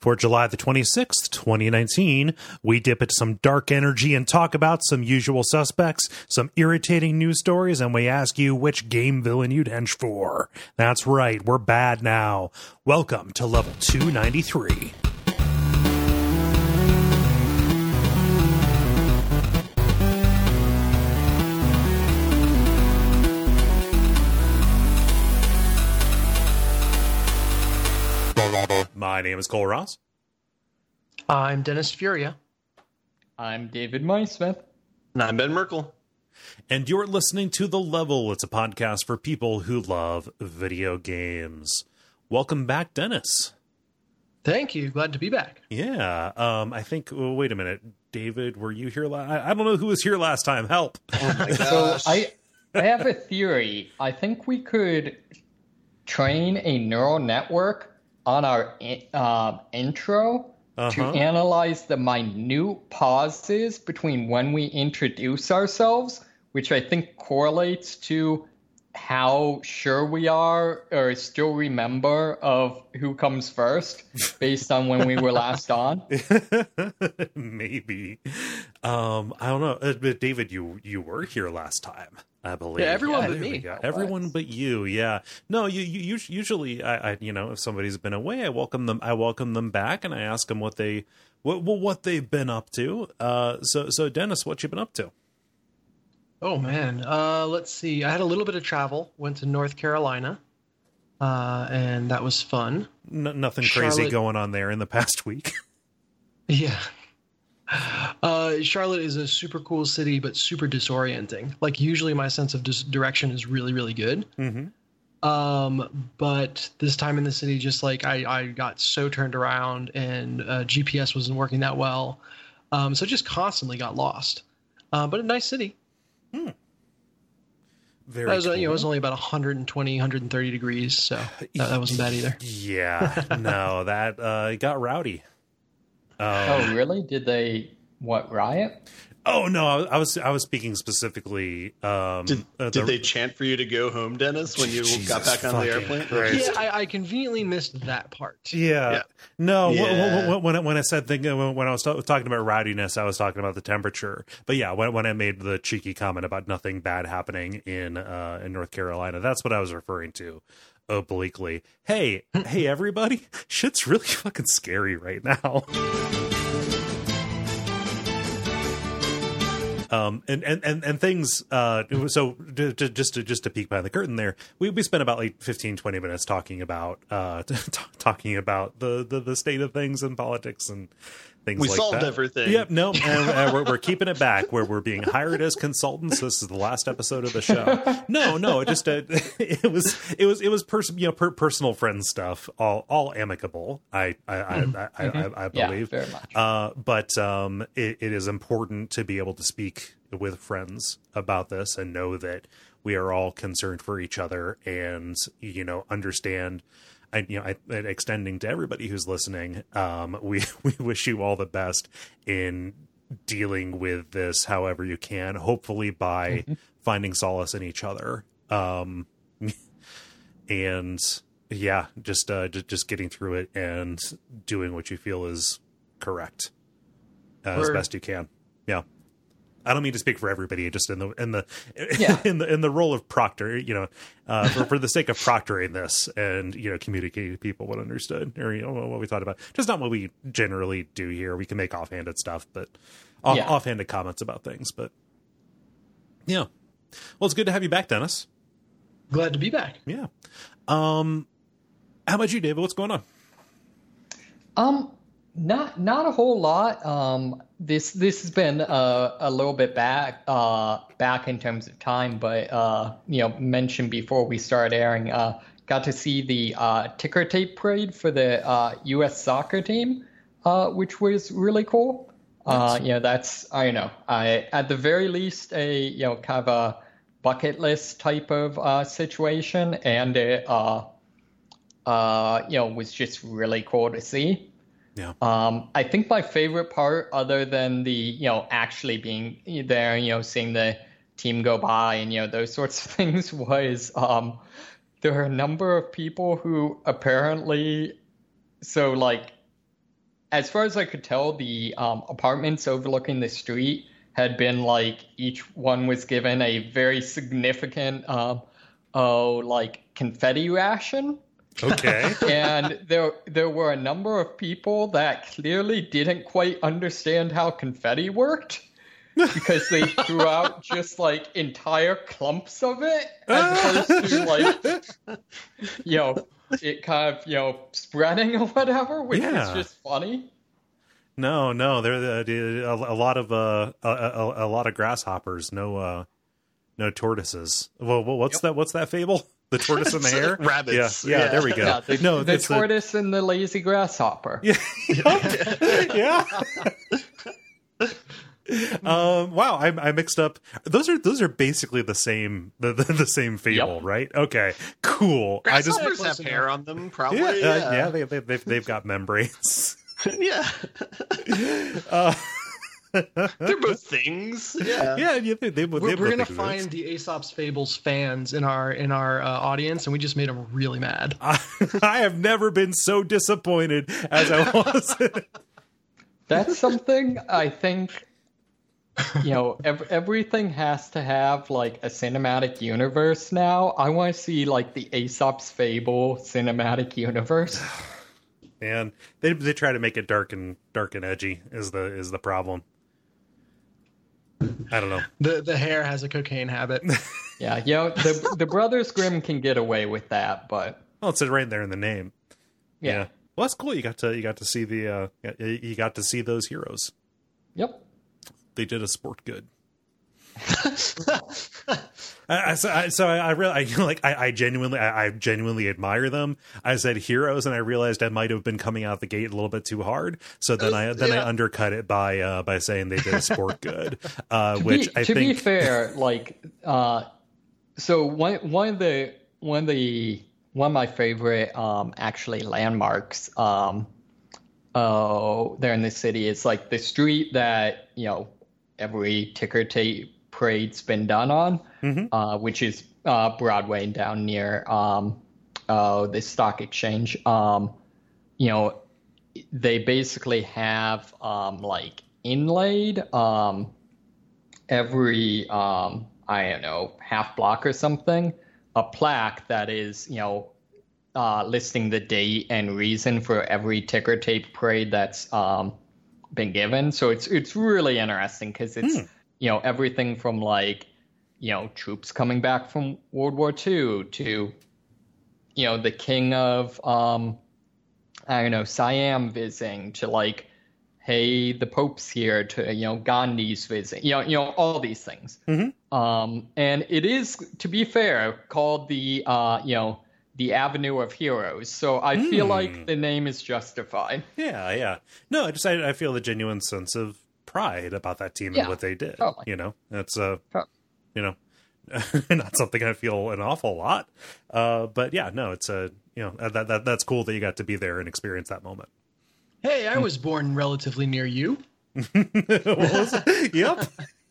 For July the 26th, 2019, we dip into some dark energy and talk about some usual suspects, some irritating news stories, and we ask you which game villain you'd hench for. That's right, we're bad now. Welcome to Level 293. My name is Cole Ross. I'm Dennis Furia. I'm David Maismith. And I'm Ben Merkel. And you're listening to The Level. It's a podcast for people who love video games. Welcome back, Dennis. Thank you. Glad to be back. Yeah. I think, wait a minute. David, were you here I don't know who was here last time. Help. Oh my gosh. So I have a theory. I think we could train a neural network on our intro to analyze the minute pauses between when we introduce ourselves, which I think correlates to how sure we are or still remember of who comes first based on when we were last on. Maybe. I don't know. But David, you were here last time, I believe. Yeah, everyone but me. Everyone but you. Yeah. No, you usually, I if somebody's been away, I welcome them back, and I ask them what they've been up to. So Dennis, what you been up to? Oh man, let's see. I had a little bit of travel. Went to North Carolina, and that was fun. Nothing crazy going on there in the past week. Yeah. Charlotte is a super cool city, but super disorienting. Like, usually my sense of direction is really, really good. Mm-hmm. But this time in the city, just like I got so turned around, and GPS wasn't working that well. So just constantly got lost. But a nice city. Very cool. It was only about 120, 130 degrees, so that wasn't bad either. Yeah, no, that it got rowdy. Oh, really? Did they riot? Oh no, I was speaking specifically. Did they chant for you to go home, Dennis, when you got back on the airplane? Yeah, I conveniently missed that part. Yeah. No, yeah. When I said when I was talking about rowdiness, I was talking about the temperature. But yeah, when I made the cheeky comment about nothing bad happening in North Carolina, that's what I was referring to obliquely. Hey everybody, shit's really fucking scary right now. And things, so just to peek behind the curtain there, we spent about like 15-20 minutes talking about the state of things in politics and things like that. We solved everything. Yep, no, and we're keeping it back, where we're being hired as consultants. This is the last episode of the show. No, it just it was personal friend stuff, all amicable. I believe, yeah, very much. But it is important to be able to speak with friends about this and know that we are all concerned for each other, and understand. Extending to everybody who's listening, we wish you all the best in dealing with this however you can, hopefully by finding solace in each other. And yeah, just getting through it and doing what you feel is correct as best you can. Yeah. I don't mean to speak for everybody, just in the role of proctor, for the sake of proctoring this and communicating to people what understood or what we thought about. Just not what we generally do here. We can make offhanded stuff, but offhanded comments about things. But yeah, well, it's good to have you back, Dennis. Glad to be back. Yeah. How about you, David? What's going on? Not a whole lot. This has been a little bit back in terms of time, but mentioned before we started airing, got to see the ticker tape parade for the U.S. soccer team, which was really cool. Nice. That's at the very least a kind of a bucket list type of situation, and it was just really cool to see. Yeah. I think my favorite part, other than the, actually being there, seeing the team go by and, those sorts of things, was there are a number of people who apparently, as far as I could tell, the apartments overlooking the street had been like each one was given a very significant confetti ration. Okay. And there were a number of people that clearly didn't quite understand how confetti worked, because they threw out just like entire clumps of it, as opposed to like, it kind of, spreading or whatever, which is just funny. No, there a lot of grasshoppers, no tortoises. Well, what's that fable? The tortoise and the hare? Rabbits. Yeah, there we go. Yeah, the tortoise and the lazy grasshopper. Yeah. Yeah. Wow, I mixed up. Those are basically the same the same fable, right? Okay, cool. Grasshoppers have hair on them, probably. Yeah, they've got membranes. Yeah. They're both things. Yeah. We're gonna find the Aesop's Fables fans in our audience, and we just made them really mad. I have never been so disappointed as I was. That's something I think. Everything has to have like a cinematic universe now. I want to see like the Aesop's Fable cinematic universe. And they try to make it dark and edgy is the problem. I don't know. The hare has a cocaine habit. Yeah, the Brothers Grimm can get away with that, but it's right there in the name. Yeah. Well, that's cool. You got to see you got to see those heroes. Yep. They did a sport good. I genuinely admire them. I said heroes, and I realized I might have been coming out the gate a little bit too hard. So then I undercut it by saying they did a sport good. To be fair, so one of my favorite actually landmarks there in the city is like the street that every ticker tape parade's been done on, which is Broadway down near the Stock Exchange. They basically have inlaid every half block or something a plaque that is listing the date and reason for every ticker tape parade that's been given. So it's really interesting because it's everything from troops coming back from World War II to the king of Siam visiting to hey, the Pope's here, to Gandhi's visiting, all these things. And it is, to be fair, called the the Avenue of Heroes. So I feel like the name is justified. Yeah. No, I feel a genuine sense of pride about that team and what they did. Totally. That's not something I feel an awful lot. But yeah, no, it's that's cool that you got to be there and experience that moment. Hey, I was born relatively near you. Yep.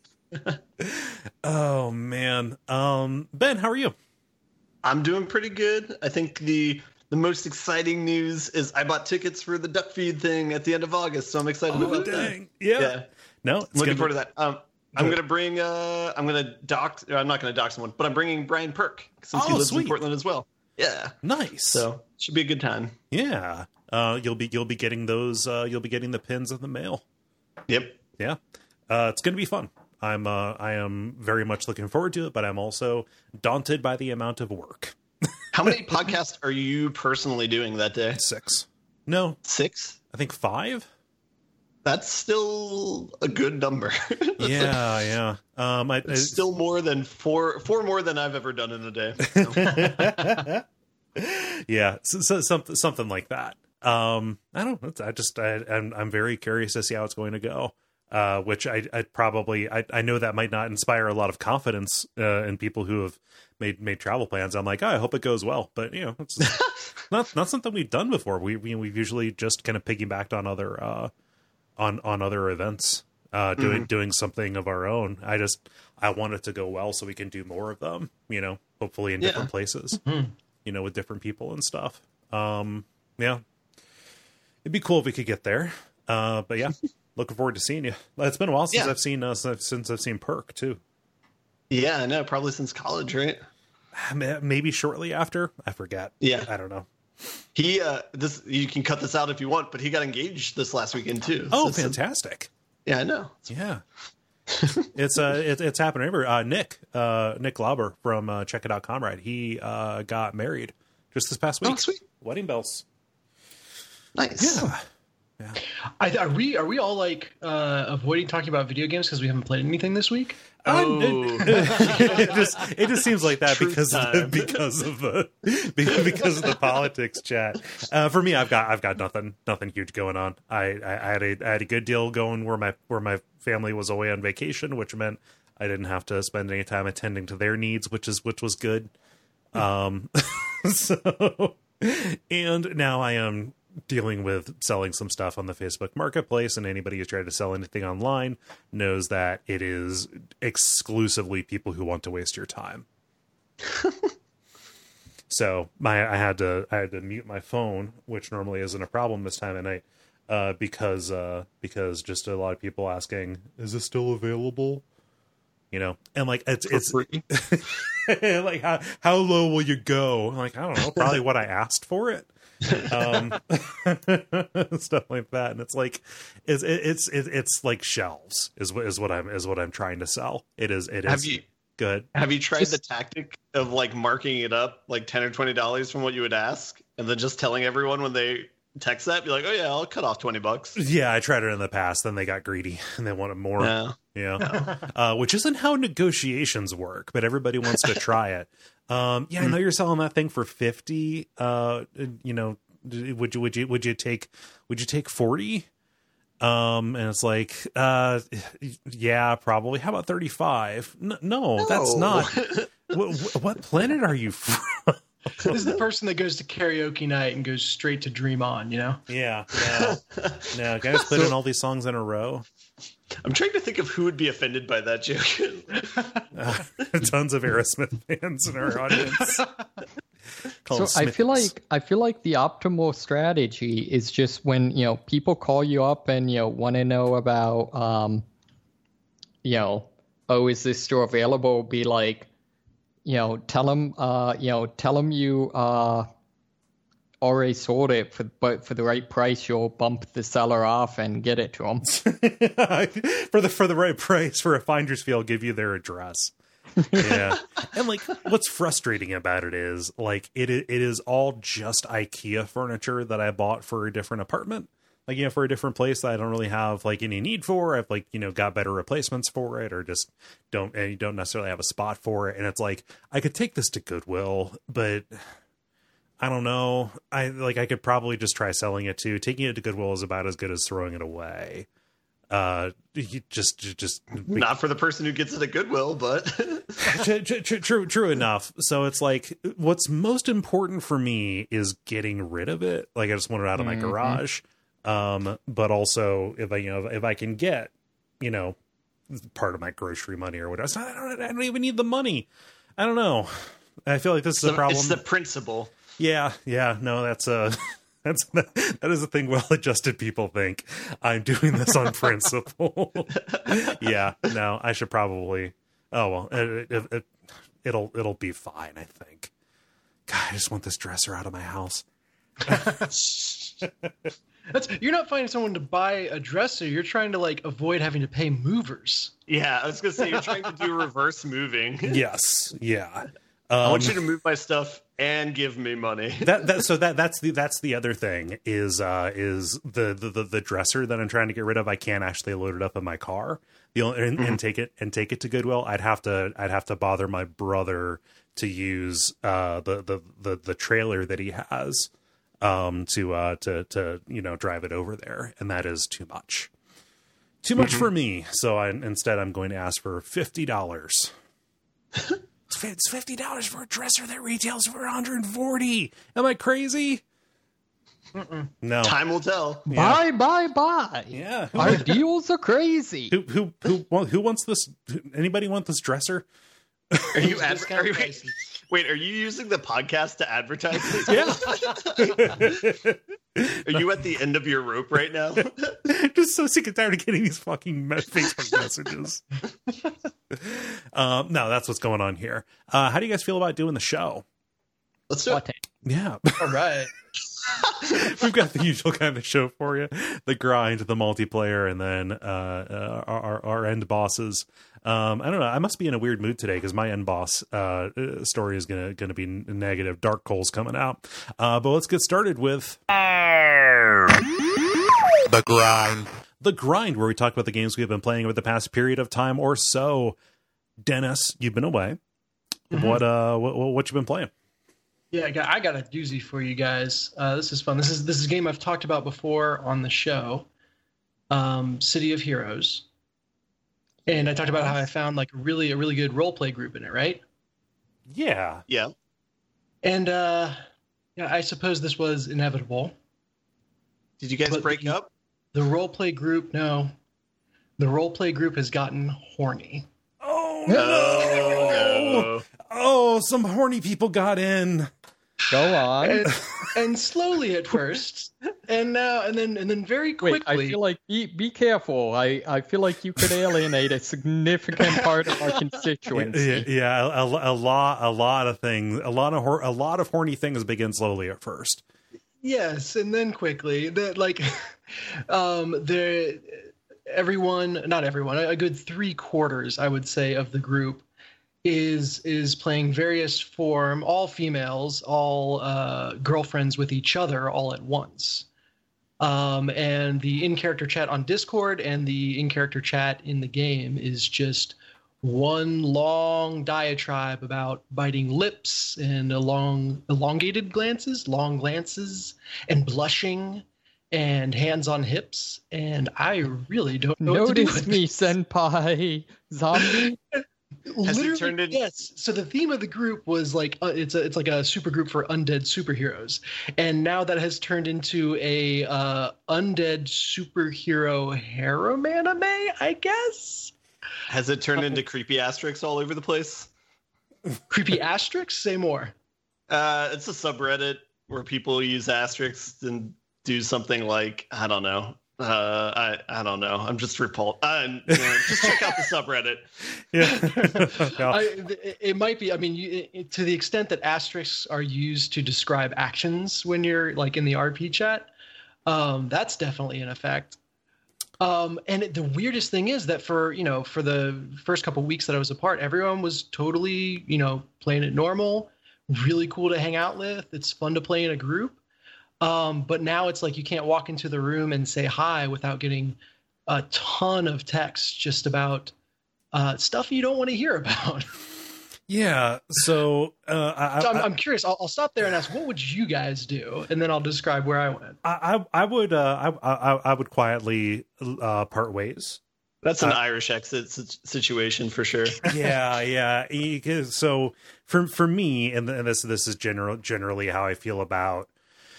Oh man. Ben, how are you? I'm doing pretty good. I think the most exciting news is I bought tickets for the Duck Feed thing at the end of August, so I'm excited about that. Yeah. No, I'm looking forward to that. I'm going to bring I'm not going to dox someone, but I'm bringing Brian Perk since he lives in Portland as well. Yeah. Nice. So, should be a good time. Yeah. You'll be getting those you'll be getting the pins in the mail. Yep. Yeah. It's going to be fun. I am very much looking forward to it, but I'm also daunted by the amount of work. How many podcasts are you personally doing that day? 6. No. 6? I think 5. That's still a good number. Yeah. It's still more than 4 more than I've ever done in a day. So. Yeah, so something like that. I don't know. I'm very curious to see how it's going to go. Which I know that might not inspire a lot of confidence in people who have made travel plans. I'm like, I hope it goes well, but it's not something we've done before. We've usually just kind of piggybacked on other on other events, doing something of our own. I want it to go well so we can do more of them. Hopefully in different places, with different people and stuff. Yeah. it'd be cool if we could get there. But yeah, looking forward to seeing you. It's been a while since I've seen Perk too. Yeah, I know. Probably since college, right? Maybe shortly after. I forget. Yeah, I don't know. He you can cut this out if you want, but he got engaged this last weekend too. Oh, so fantastic! Yeah, I know. Yeah, it's happening everywhere. Nick Glauber from Check It Out Comrade. He got married just this past week. Oh, sweet. Wedding bells. Nice. Yeah. Are we all like avoiding talking about video games because we haven't played anything this week? It just seems like that because of the politics chat. For me, I've got nothing huge going on. I had a good deal going where my family was away on vacation, which meant I didn't have to spend any time attending to their needs, which was good. So, and now I am dealing with selling some stuff on the Facebook Marketplace, and anybody who's tried to sell anything online knows that it is exclusively people who want to waste your time. So I had to mute my phone, which normally isn't a problem this time of night, because just a lot of people asking, is this still available? You know, and like it's like how low will you go? I'm like, I don't know, probably what I asked for it. Stuff like that, and it's like it's like shelves is what I'm trying to sell. It is good. Have you tried the tactic of like marking it up like $10 or $20 from what you would ask, and then just telling everyone when they text that, be like, oh yeah, I'll cut off $20. Yeah, I tried it in the past. Then they got greedy and they wanted more. Yeah. Which isn't how negotiations work, but everybody wants to try it. I know you're selling that thing for 50. You know, would you take 40? And it's like, yeah, probably. How about 35? No, that's not. What planet are you from? This is the person that goes to karaoke night and goes straight to Dream On, you know? Yeah. No, guys put in all these songs in a row. I'm trying to think of who would be offended by that joke. Tons of Aerosmith fans in our audience. So I feel like the optimal strategy is just when, you know, people call you up and, you know, want to know about, you know, oh, is this store available? Be like, you know, tell them you already sold it, but for the right price, you'll bump the seller off and get it to them. for the right price, for a finder's fee, I'll give you their address. Yeah. And like, what's frustrating about it is like, it is all just IKEA furniture that I bought for a different apartment. Like, you know, for a different place that I don't really have like any need for. I've like, you know, got better replacements for it, or just don't necessarily have a spot for it. And it's like, I could take this to Goodwill, but I don't know. I could probably just try selling it too. Taking it to Goodwill is about as good as throwing it away. Just not for the person who gets it at Goodwill, but true enough. So it's like, what's most important for me is getting rid of it. Like, I just want it out of my garage. But also if I can get, you know, part of my grocery money or whatever, I don't even need the money. I don't know. I feel like this is a problem. It's the principle. Yeah. No, that is a thing well-adjusted people think. I'm doing this on principle. Yeah, no, I should probably. Oh well, it'll be fine, I think. God, I just want this dresser out of my house. You're not finding someone to buy a dresser. You're trying to like avoid having to pay movers. Yeah, I was gonna say you're trying to do reverse moving. Yes. Yeah. I want you to move my stuff and give me money. That's the other thing is the dresser that I'm trying to get rid of. I can't actually load it up in my car. And take it to Goodwill. I'd have to bother my brother to use the trailer that he has to you know, drive it over there, and that is too much for me. So instead I'm going to ask for $50. It's $50 for a dresser that retails for $140. Am I crazy? No. Time will tell. Yeah. Buy. Yeah. Our deals are crazy. Who wants this? Anybody want this dresser? Are you Wait, are you using the podcast to advertise this? Yeah. Are you at the end of your rope right now? Just so sick and tired of getting these fucking Facebook messages. No, that's what's going on here. How do you guys feel about doing the show? Let's do it. Yeah. All right. We've got the usual kind of show for you: the grind, the multiplayer, and then our end bosses. I don't know. I must be in a weird mood today because my end boss story is gonna be negative. Dark Coal's coming out. But let's get started with the grind. The grind, where we talk about the games we've been playing over the past period of time or so. Dennis, you've been away. Mm-hmm. What you been playing? Yeah, I got a doozy for you guys. This is fun. This is a game I've talked about before on the show, City of Heroes, and I talked about how I found like a really good role play group in it, right? Yeah. And I suppose this was inevitable. Did you guys break up? The role play group, no. The role play group has gotten horny. Oh no! Oh, some horny people got in. Go on. And slowly at first, and now and then very quickly. Wait, I feel like be careful. I feel like you could alienate a significant part of our constituency. Yeah, a lot of things, a lot of horny things begin slowly at first. Yes, and then quickly. That like, everyone, not everyone, a good 3/4, I would say, of the group is playing various form, all females, all girlfriends with each other all at once. And the in-character chat on Discord and the in-character chat in the game is just one long diatribe about biting lips and elongated glances, long glances, and blushing and hands on hips. And I really don't know what to do with me, senpai zombie. Has it turned in? Yes. So the theme of the group was like it's like a super group for undead superheroes, and now that has turned into a undead superhero harem anime, I guess. Has it turned into creepy asterisks all over the place? Creepy asterisks? Say more. It's a subreddit where people use asterisks and do something like, I don't know. I don't know. I'm just repulsed. Just check out the subreddit. Yeah. It might be. I mean, to the extent that asterisks are used to describe actions when you're like in the RP chat, that's definitely in effect. And the weirdest thing is that for the first couple of weeks that I was apart, everyone was totally, playing it normal, really cool to hang out with. It's fun to play in a group. But now it's like you can't walk into the room and say hi without getting a ton of text just about stuff you don't want to hear about. Yeah. So I'm curious. I'll stop there and ask, what would you guys do? And then I'll describe where I went. I would quietly part ways. That's an Irish exit situation for sure. Yeah. So for me, and this is generally how I feel about.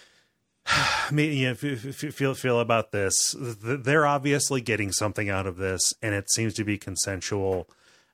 Feel about this. They're obviously getting something out of this, and it seems to be consensual,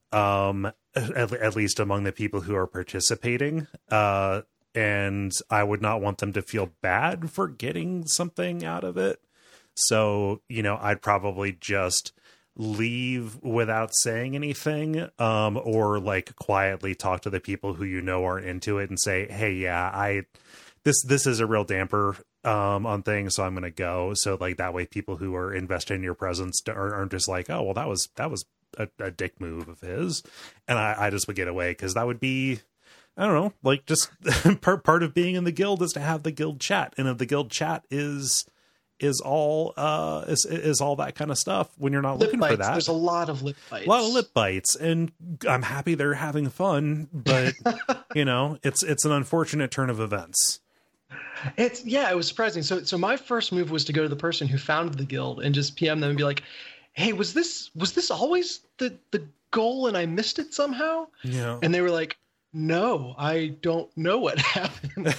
at least among the people who are participating. And I would not want them to feel bad for getting something out of it. So, I'd probably just leave without saying anything, or like quietly talk to the people who aren't into it and say, hey, yeah, this is a real damper on things, so I'm gonna go. So like that way people who are invested in your presence aren't just like, oh well, that was a dick move of his, and I just would get away, because that would be, I don't know, like just part of being in the guild is to have the guild chat, and if the guild chat is all that kind of stuff, when you're not looking for that, there's a lot of lip bites, and I'm happy they're having fun, but it's an unfortunate turn of events. It was surprising. So my first move was to go to the person who founded the guild and just PM them and be like, hey, was this always the goal and I missed it somehow? Yeah. And they were like, no, I don't know what happened.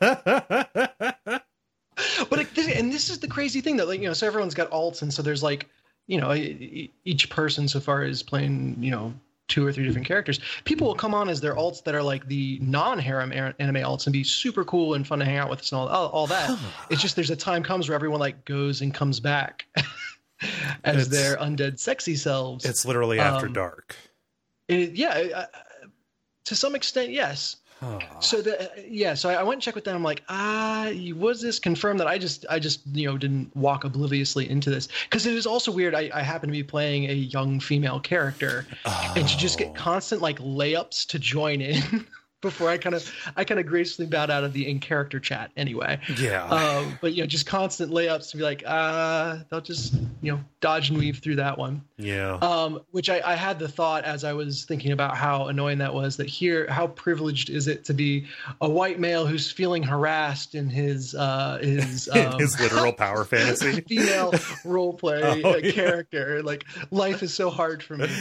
But this is the crazy thing that so everyone's got alts, and so there's like, each person so far is playing, 2 or 3 different characters. People will come on as their alts that are like the non-harem anime alts and be super cool and fun to hang out with and all that. It's just there's a time comes where everyone like goes and comes back as their undead sexy selves. It's literally after dark. To some extent, yes. So so I went and checked with them. I'm like, was this confirmed that I just didn't walk obliviously into this? Because it is also weird. I happen to be playing a young female character, and you just get constant like layups to join in before I kind of gracefully bowed out of the in character chat anyway. Yeah. But just constant layups to be like, they'll just dodge and weave through that one. Yeah. Which I had the thought as I was thinking about how annoying that was, that here, how privileged is it to be a white male who's feeling harassed in his his literal power fantasy female role play character. Like, life is so hard for me.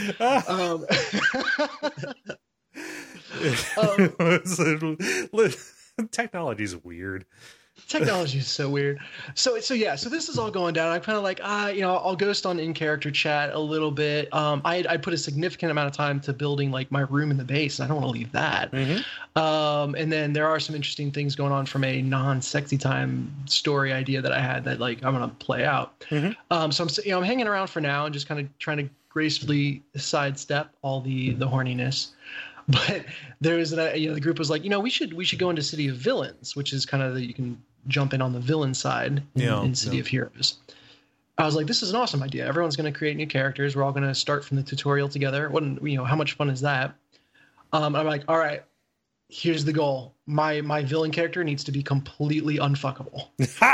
Technology's weird. Technology is so weird. So this is all going down. I'm kind of like, I'll ghost on in-character chat a little bit. I put a significant amount of time to building like my room in the base, and I don't want to leave that. Mm-hmm. And then there are some interesting things going on from a non-sexy time story idea that I had that like I'm gonna play out. Mm-hmm. So I'm hanging around for now and just kind of trying to gracefully sidestep all the horniness. But there was the group was like, we should go into City of Villains, which is kind of you can jump in on the villain side in City of Heroes. I was like, this is an awesome idea. Everyone's going to create new characters. We're all going to start from the tutorial together. How much fun is that? I'm like, all right, here's the goal. My villain character needs to be completely unfuckable.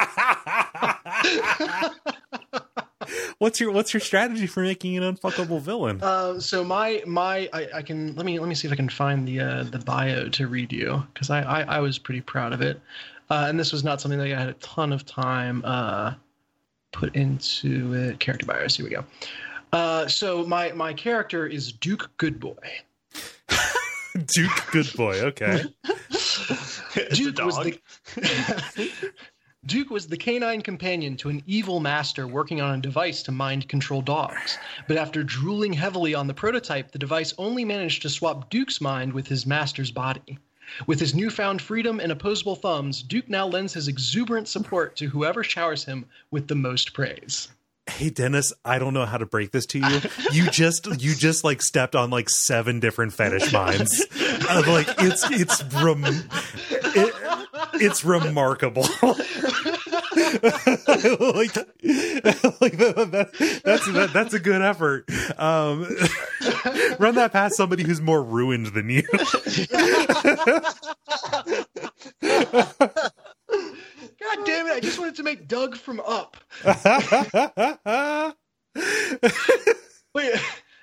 What's your strategy for making an unfuckable villain? So I can let me see if I can find the bio to read you, because I was pretty proud of it, and this was not something that I had a ton of time put into it. Character bios, here we go. So my character is Duke Goodboy. Duke Goodboy, okay. Duke was the canine companion to an evil master working on a device to mind control dogs. But after drooling heavily on the prototype, the device only managed to swap Duke's mind with his master's body. With his newfound freedom and opposable thumbs, Duke now lends his exuberant support to whoever showers him with the most praise. Hey Dennis, I don't know how to break this to you. You just like stepped on like 7 different fetish minds. Like it's remarkable. That's a good effort. Run that past somebody who's more ruined than you. God damn it! I just wanted to make Doug from Up. Wait.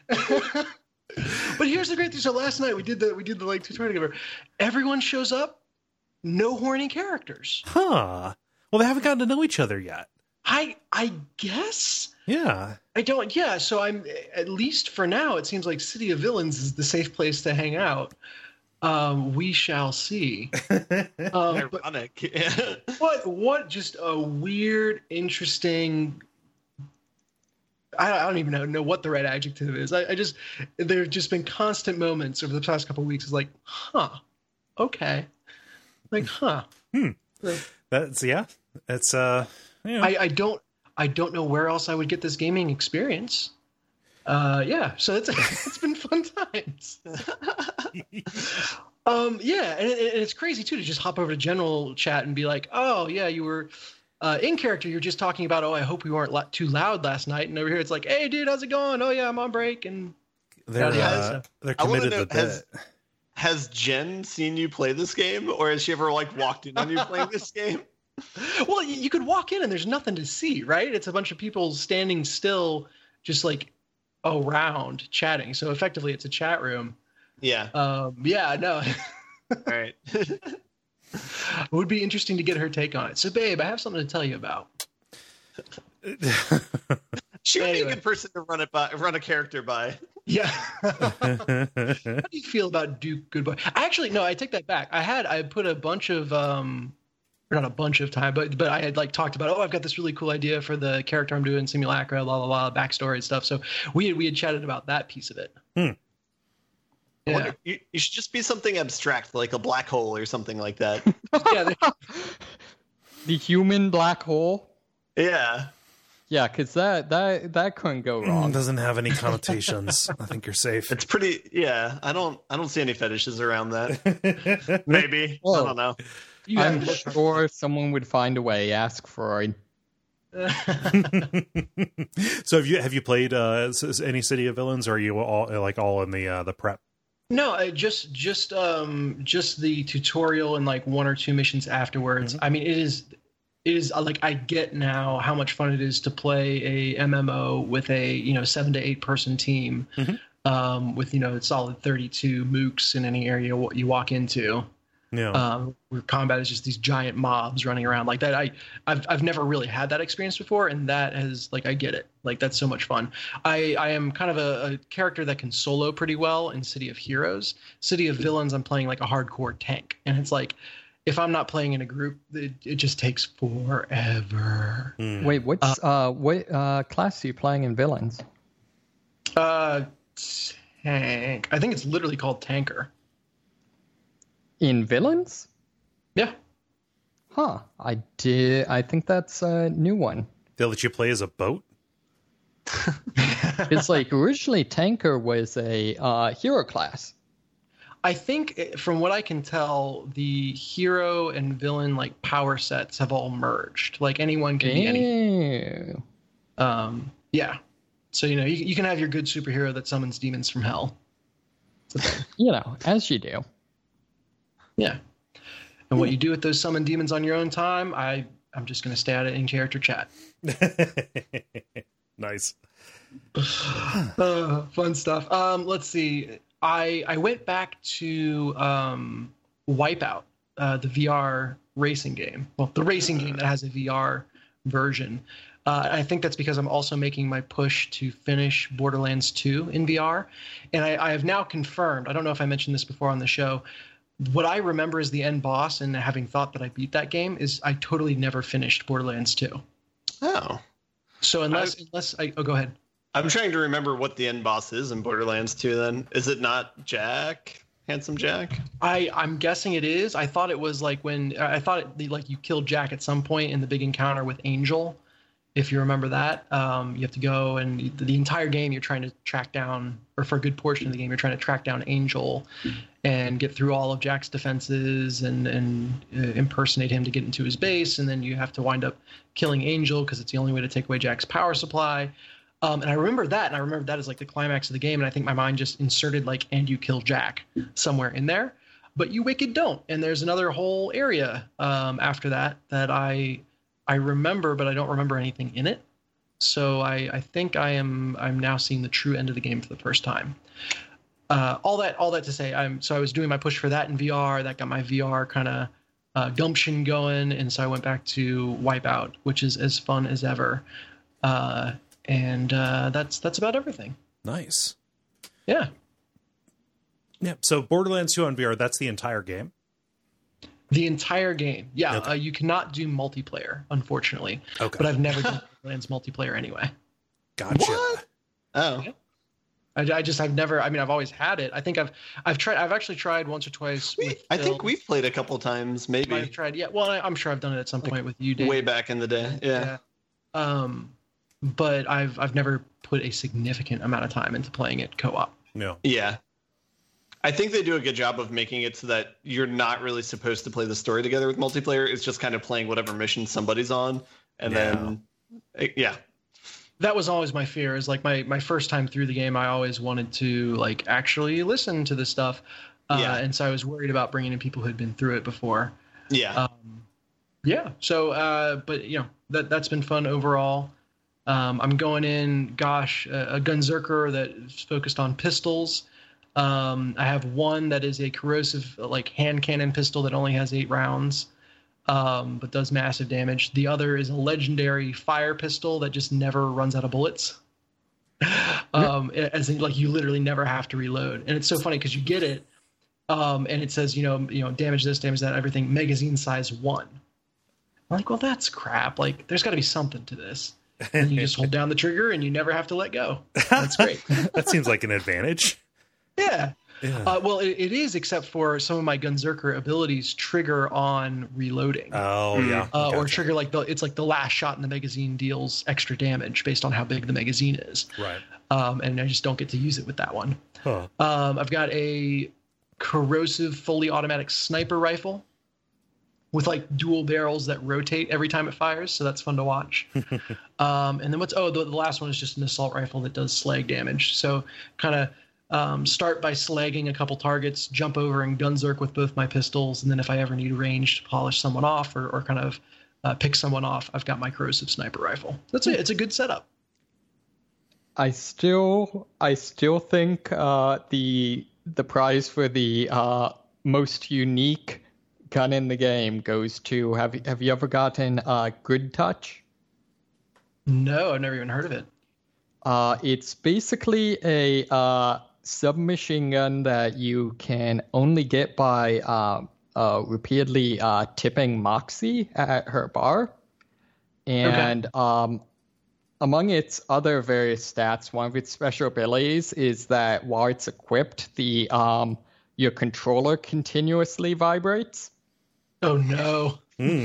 But here's the great thing. So last night we did the like tutorial together. Everyone shows up. No horny characters. Huh. Well, they haven't gotten to know each other yet. I guess. Yeah. I don't. Yeah. So I'm, at least for now, it seems like City of Villains is the safe place to hang out. We shall see. Ironic. What just a weird, interesting. I don't even know what the right adjective is. There have just been constant moments over the past couple of weeks. It's like, okay. Like, That's It's I don't know where else I would get this gaming experience. So it's been fun times. And it's crazy too to just hop over to general chat and be like, oh yeah, you were in character. You're just talking about, I hope we weren't too loud last night. And over here it's like, hey dude, how's it going? Oh yeah, I'm on break. And they're committed to that. Has Jen seen you play this game, or has she ever like walked in on you playing this game? Well, you could walk in and there's nothing to see, right? It's a bunch of people standing still, just like around chatting. So effectively, it's a chat room. Yeah. No. All right. It would be interesting to get her take on it. So, babe, I have something to tell you about. She would be a good person to run a character by. Yeah. How do you feel about Duke Goodboy? Actually, no, I take that back. I put a bunch of not a bunch of time, but I had like talked about, I've got this really cool idea for the character I'm doing, Simulacra, backstory and stuff. So we had chatted about that piece of it. I wonder, you should just be something abstract, like a black hole or something like that. Yeah, the human black hole. Yeah. Yeah, because that couldn't go wrong. Doesn't have any connotations. I think you're safe. It's pretty. Yeah, I don't see any fetishes around that. Maybe. I don't know. I'm sure someone would find a way. Ask Freud. So have you played any City of Villains, or are you all in the prep? No, just the tutorial and like 1 or 2 missions afterwards. I mean, it is like, I get now how much fun it is to play a MMO with a 7 to 8 person team, with solid 32 mooks in any area you walk into. Yeah. Where combat is just these giant mobs running around like that. I've never really had that experience before, and that has, like, I get it. Like, that's so much fun. I am kind of a character that can solo pretty well in City of Heroes. City of Villains, I'm playing like a hardcore tank, and it's like, if I'm not playing in a group, it just takes forever. Wait, what class are you playing in Villains? Tank. I think it's literally called Tanker. In Villains? Yeah. Huh. I think that's a new one. They let you play as a boat? It's like originally Tanker was a hero class. I think from what I can tell, the hero and villain like power sets have all merged. Like anyone can be anything. Yeah. So, you can have your good superhero that summons demons from hell. As you do. Yeah. And what you do with those summoned demons on your own time, I'm just going to stay out of in-character chat. Nice. Fun stuff. Let's see. I went back to Wipeout, the VR racing game. Well, the racing game that has a VR version. I think that's because I'm also making my push to finish Borderlands 2 in VR. And I have now confirmed, I don't know if I mentioned this before on the show, what I remember as the end boss, and having thought that I beat that game, is I totally never finished Borderlands 2. Oh. So unless go ahead. I'm trying to remember what the end boss is in Borderlands 2 then. Is it not Jack? Handsome Jack? I'm guessing it is. I thought it was like you killed Jack at some point in the big encounter with Angel. If you remember that, you have to go, and the entire game you're trying to track down, or for a good portion of the game, you're trying to track down Angel and get through all of Jack's defenses and impersonate him to get into his base. And then you have to wind up killing Angel because it's the only way to take away Jack's power supply. And I remember that as like the climax of the game. And I think my mind just inserted like, and you kill Jack somewhere in there, but you wicked don't. And there's another whole area after that I remember, but I don't remember anything in it. So I think I'm now seeing the true end of the game for the first time. All that to say, I was doing my push for that in VR. That got my VR kind of gumption going, and so I went back to Wipeout, which is as fun as ever. And that's about everything. Nice. Yeah. Yeah. So Borderlands 2 on VR, that's the entire game? The entire game. Yeah. Okay. You cannot do multiplayer, unfortunately. Okay. But I've never done Borderlands multiplayer anyway. Gotcha. What? Oh. Yeah. I've never, I've always had it. I think I've actually tried once or twice. I think we've played a couple times, maybe. I've tried, yeah. Well, I'm sure I've done it at some point with you, Dave. Way back in the day, yeah. But I've never put a significant amount of time into playing it co-op. No. Yeah. I think they do a good job of making it so that you're not really supposed to play the story together with multiplayer. It's just kind of playing whatever mission somebody's on, and then, yeah. That was always my fear. Is like my first time through the game, I always wanted to like actually listen to the stuff, and so I was worried about bringing in people who had been through it before. Yeah. Yeah. So, but that's been fun overall. I'm going in, a Gunzerker that is focused on pistols. I have one that is a corrosive like hand cannon pistol that only has 8 rounds. But does massive damage. The other is a legendary fire pistol that just never runs out of bullets. As in, like, you literally never have to reload. And it's so funny because you get it, and it says, damage this, damage that, everything, magazine size 1. I'm like, well, that's crap. Like, there's got to be something to this. And you just hold down the trigger and you never have to let go. That's great. That seems like an advantage. Yeah. Yeah. Well, it is, except for some of my Gunzerker abilities trigger on reloading. Oh, yeah. Or Gotcha. trigger it's like the last shot in the magazine deals extra damage based on how big the magazine is. Right. And I just don't get to use it with that one. Huh. I've got a corrosive fully automatic sniper rifle with like dual barrels that rotate every time it fires, so that's fun to watch. And then the last one is just an assault rifle that does slag damage. So kind of start by slagging a couple targets, jump over and gunzerk with both my pistols, and then if I ever need a range to polish someone off or kind of pick someone off, I've got my corrosive sniper rifle. That's it. It's a good setup. I still think the prize for the most unique gun in the game goes to have you ever gotten Good Touch? No, I've never even heard of it. It's basically a submachine gun that you can only get by repeatedly tipping Moxie at her bar. And among its other various stats, one of its special abilities is that while it's equipped, your controller continuously vibrates. Oh no.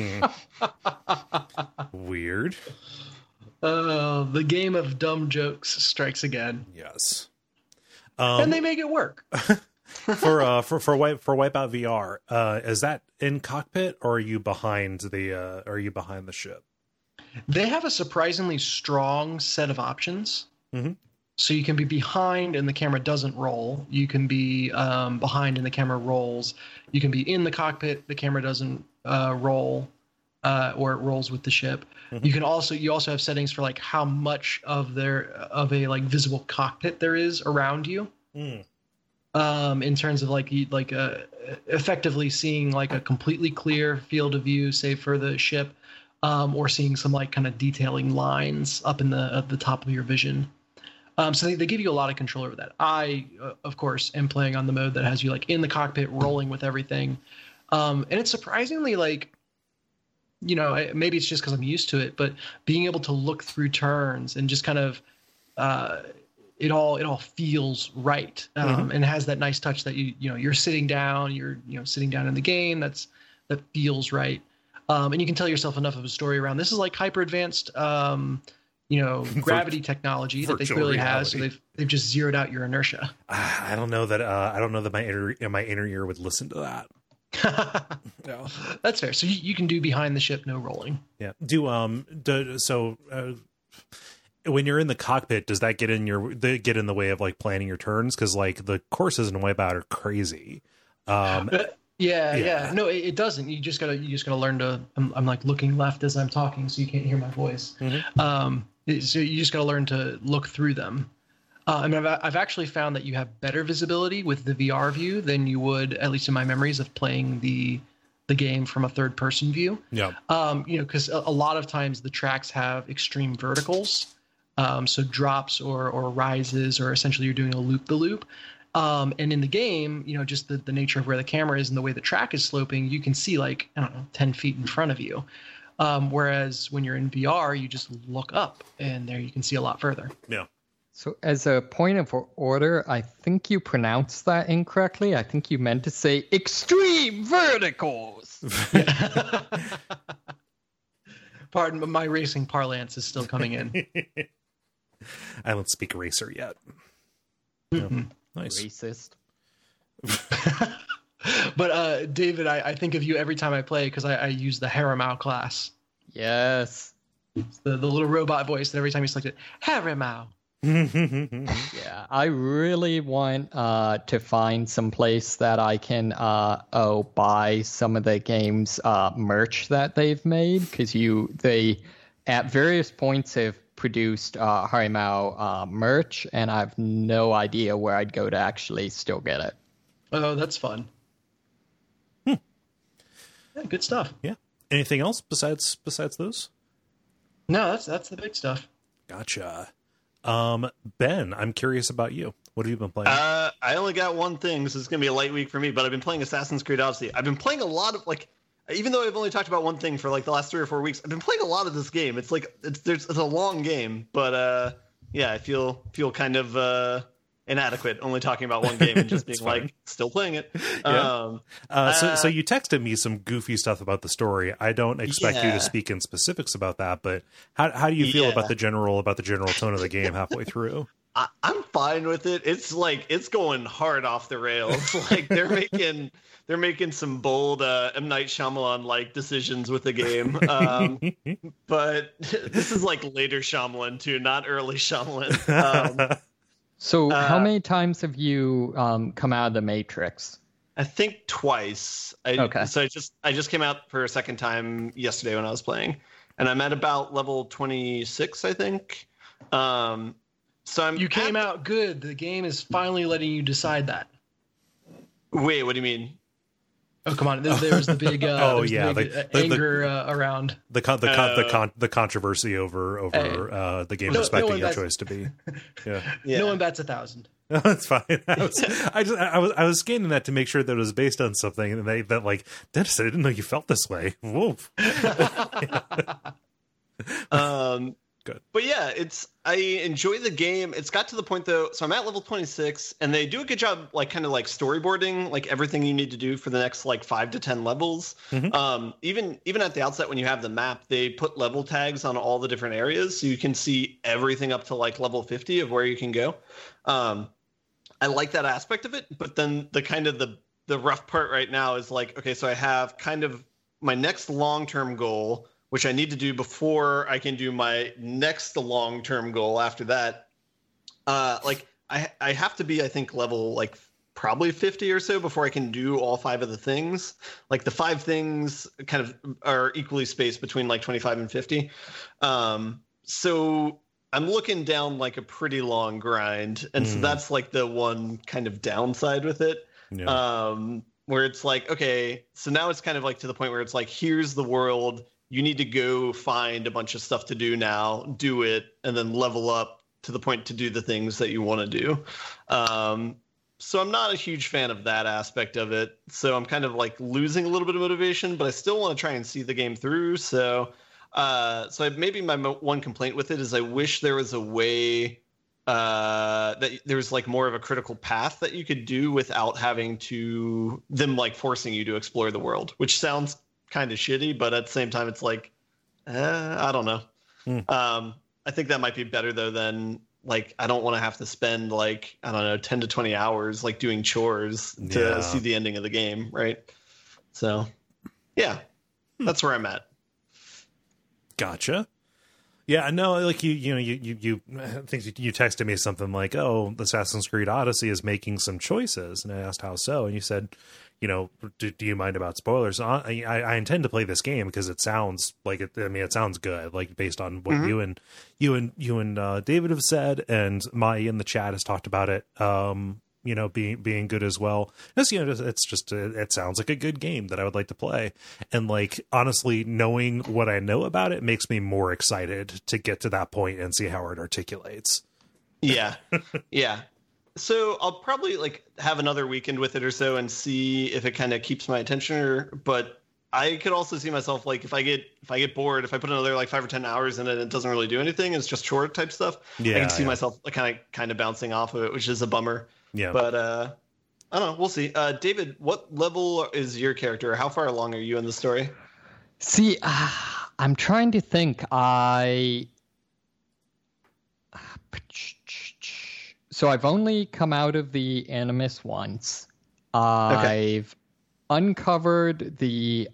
Weird. The game of dumb jokes strikes again. Yes. And they make it work. for Wipeout VR, is that in cockpit or are you behind the ship? They have a surprisingly strong set of options. Mm-hmm. So you can be behind and the camera doesn't roll. You can be behind and the camera rolls. You can be in the cockpit, the camera doesn't roll, or it rolls with the ship. Mm-hmm. You also have settings for like how much of a like visible cockpit there is around you. In terms of effectively seeing like a completely clear field of view, save for the ship, or seeing some like kind of detailing lines up in at the top of your vision. So they give you a lot of control over that. I, of course, am playing on the mode that has you like in the cockpit rolling with everything. And it's surprisingly like, maybe it's just because I'm used to it, but being able to look through turns and just kind of, it all feels right. And has that nice touch that you're sitting down, sitting down in the game. That feels right. And you can tell yourself enough of a story around. This is like hyper advanced, gravity technology that they clearly have. So they've just zeroed out your inertia. I don't know that my inner ear would listen to that. No. That's fair. So you can do behind the ship, no rolling. Yeah. When you're in the cockpit, does that get in the way of like planning your turns? Because like the courses in Wipeout are crazy. Yeah. No, it doesn't. You just gotta learn to. I'm like looking left as I'm talking, so you can't hear my voice. Mm-hmm. So you just gotta learn to look through them. I've actually found that you have better visibility with the VR view than you would, at least in my memories of playing the game from a third person view. Yeah. Because a lot of times the tracks have extreme verticals, so drops or rises, or essentially you're doing a loop the loop. And in the game, just the nature of where the camera is and the way the track is sloping, you can see 10 feet in front of you. Whereas when you're in VR, you just look up and there you can see a lot further. Yeah. So as a point of order, I think you pronounced that incorrectly. I think you meant to say extreme verticals. Pardon, but my racing parlance is still coming in. I don't speak racer yet. Mm-hmm. No. Nice. Racist. But David, I think of you every time I play because I use the Haramau class. Yes. It's the little robot voice that every time you select it, Haramau. Yeah, I really want to find some place that I can buy some of the game's merch that they've made, because they at various points have produced Haramau merch, and I have no idea where I'd go to actually still get it. Oh, that's fun. Yeah, good stuff. Yeah. Anything else besides those? No, that's the big stuff. Gotcha. Ben, I'm curious about you. What have you been playing? I only got one thing. This is going to be a light week for me, but I've been playing Assassin's Creed Odyssey. I've been playing a lot of even though I've only talked about one thing for the last 3 or 4 weeks, I've been playing a lot of this game. It's it's a long game, but yeah, I feel kind of inadequate, only talking about one game and just being like, still playing it. Yeah. So you texted me some goofy stuff about the story. I don't expect you to speak in specifics about that, but how do you feel about the general tone of the game halfway through? I'm fine with it. It's like it's going hard off the rails. Like they're making some bold M. Night Shyamalan like decisions with the game. But this is like later Shyamalan too, not early Shyamalan. So how many times have you come out of the Matrix? I think twice. Okay. So I just came out for a second time yesterday when I was playing, and I'm at about level 26, I think. So you came out good. The game is finally letting you decide that. Wait, what do you mean? Oh, come on! There's the big anger around the controversy over the game's expecting your choice to be. Yeah. No one bats 1,000. No, that's fine. I was scanning that to make sure that it was based on something, and that like Dennis, I didn't know you felt this way. Whoa. Good. But yeah, I enjoy the game. It's got to the point though, so I'm at level 26, and they do a good job like kind of like storyboarding like everything you need to do for the next like 5 to 10 levels. Mm-hmm. Even at the outset when you have the map, they put level tags on all the different areas so you can see everything up to like level 50 of where you can go. I like that aspect of it, but then the kind of the rough part right now is like, okay, so I have kind of my next long-term goal, which I need to do before I can do my next long-term goal after that. Like I have to be, I think, level like probably 50 or so before I can do all 5 of the things. Like the 5 things kind of are equally spaced between like 25 and 50. So I'm looking down like a pretty long grind. And so that's like the one kind of downside with it. Yeah. Where it's like, okay, so now it's kind of like to the point where it's like, here's the world. You need to go find a bunch of stuff to do now, do it, and then level up to the point to do the things that you want to do. So I'm not a huge fan of that aspect of it. So I'm kind of like losing a little bit of motivation, but I still want to try and see the game through. So maybe my one complaint with it is I wish there was a way that there was like more of a critical path that you could do without having to them like forcing you to explore the world, which sounds kind of shitty, but at the same time it's like I don't know. I think that might be better though than like I don't want to have to spend like I don't know 10 to 20 hours like doing chores to see the ending of the game, right? So yeah, that's where I'm at. Gotcha. Yeah, no, like you I think you texted me something like, "Oh, Assassin's Creed Odyssey is making some choices," and I asked how so, and you said, you know, do you mind about spoilers? I intend to play this game because it sounds like it. I mean, it sounds good, like based on what you and David have said, and Mai in the chat has talked about it. You know, being good as well. It's, you know, it's just it sounds like a good game that I would like to play. And like honestly, knowing what I know about it makes me more excited to get to that point and see how it articulates. Yeah, yeah. So I'll probably like have another weekend with it or so and see if it kind of keeps my attention. But I could also see myself like if I get bored, if I put another like 5 or 10 hours in it, and it doesn't really do anything. It's just chore type stuff. Yeah, I can see myself like, kind of bouncing off of it, which is a bummer. Yeah, but I don't know. We'll see. David, what level is your character? How far along are you in the story? See, I'm trying to think. So I've only come out of the Animus once. I've uncovered the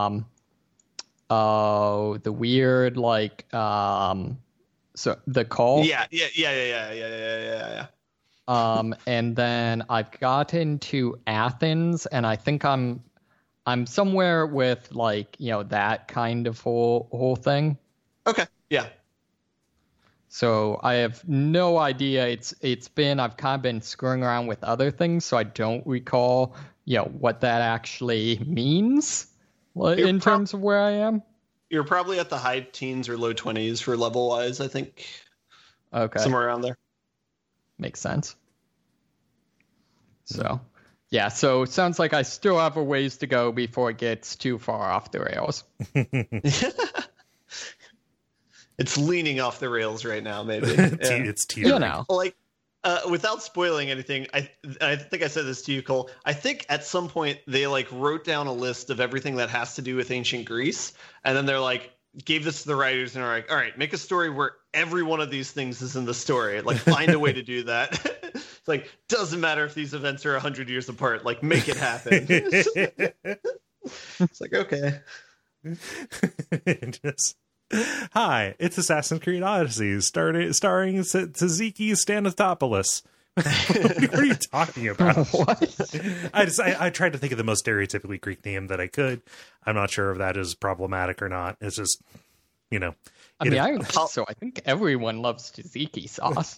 weird like so the call. Yeah. And then I've gotten to Athens, and I think I'm somewhere with like, you know, that kind of whole thing. Okay. Yeah. So I have no idea. I've kind of been screwing around with other things, so I don't recall, you know, what that actually means in terms of where I am. You're probably at the high teens or low 20s for level wise, I think. Okay. Somewhere around there. Makes sense. So, yeah, so it sounds like I still have a ways to go before it gets too far off the rails. It's leaning off the rails right now, maybe. It's teetering. You know. Like, without spoiling anything, I think I said this to you, Cole. I think at some point they like wrote down a list of everything that has to do with ancient Greece, and then they're like gave this to the writers and are like, all right, make a story where every one of these things is in the story. Like find a way to do that. It's like doesn't matter if these events are 100 years apart. Like make it happen. It's like okay. Hi, it's Assassin's Creed Odyssey, starring Tzatziki Stanitopoulos. What are you talking about? What? I tried to think of the most stereotypically Greek name that I could. I'm not sure if that is problematic or not. It's just, I mean, I don't think so. I think everyone loves tzatziki sauce.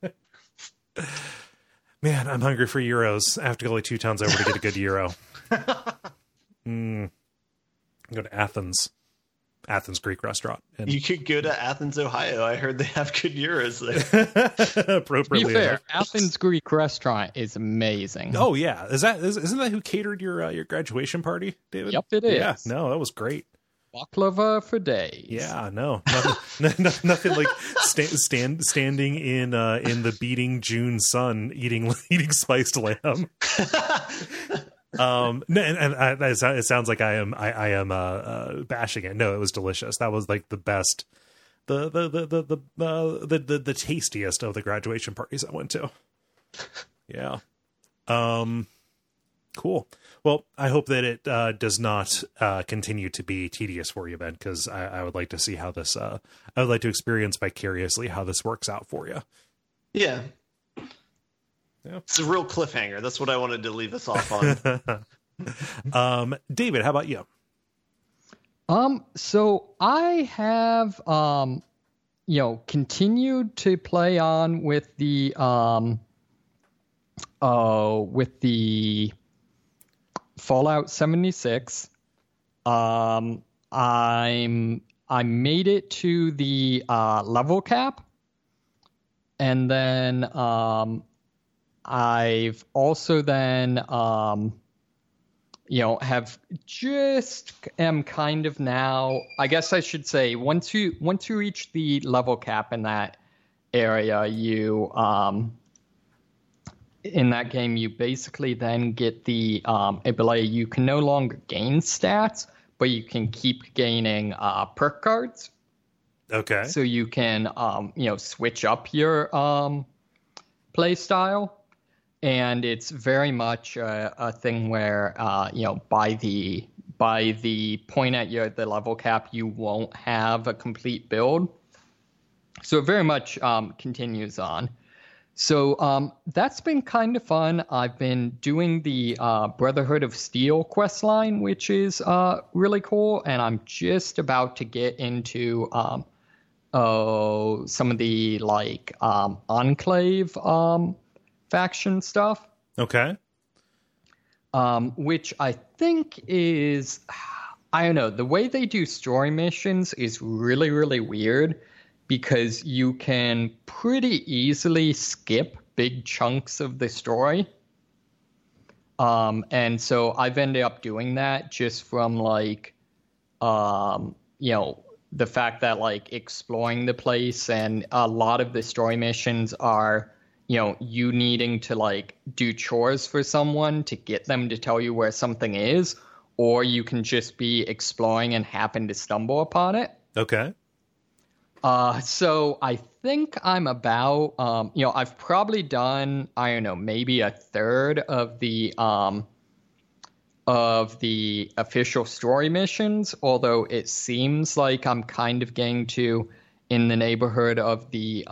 Man, I'm hungry for gyros. I have to go like 2 towns over to get a good gyro. Go to Athens Greek restaurant. And you could go to Athens, Ohio. I heard they have good gyros there. Appropriately to be fair, enough. Athens Greek restaurant is amazing. Oh yeah, isn't that who catered your graduation party, David? Yep, it is. Yeah, no, that was great. Baklava for days. Yeah, no, nothing like standing in the beating June sun, eating spiced lamb. It sounds like I am bashing it. No, it was delicious. That was like the best, the tastiest of the graduation parties I went to. Yeah. Cool. Well, I hope that it does not continue to be tedious for you, Ben, because I would like to see how this. I would like to experience vicariously how this works out for you. Yeah. Yeah. It's a real cliffhanger. That's what I wanted to leave us off on. David, how about you? So I have continued to play on with the Fallout 76. I made it to the level cap, and then I've also then am kind of now, I guess I should say, once you reach the level cap in that area, you in that game you basically then get the ability, you can no longer gain stats, but you can keep gaining perk cards. Okay. So you can switch up your play style. And it's very much a thing where, by the point at the level cap, you won't have a complete build. So it very much continues on. So that's been kind of fun. I've been doing the Brotherhood of Steel quest line, which is really cool. And I'm just about to get into some of the Enclave faction stuff. Okay. Which I think is, I don't know, the way they do story missions is really, really weird because you can pretty easily skip big chunks of the story. And so I've ended up doing that just from the fact that exploring the place, and a lot of the story missions are you needing to do chores for someone to get them to tell you where something is, or you can just be exploring and happen to stumble upon it. Okay. So I think I'm about, I've probably done, I don't know, maybe a third of the official story missions, although it seems like I'm kind of getting to in the neighborhood of the,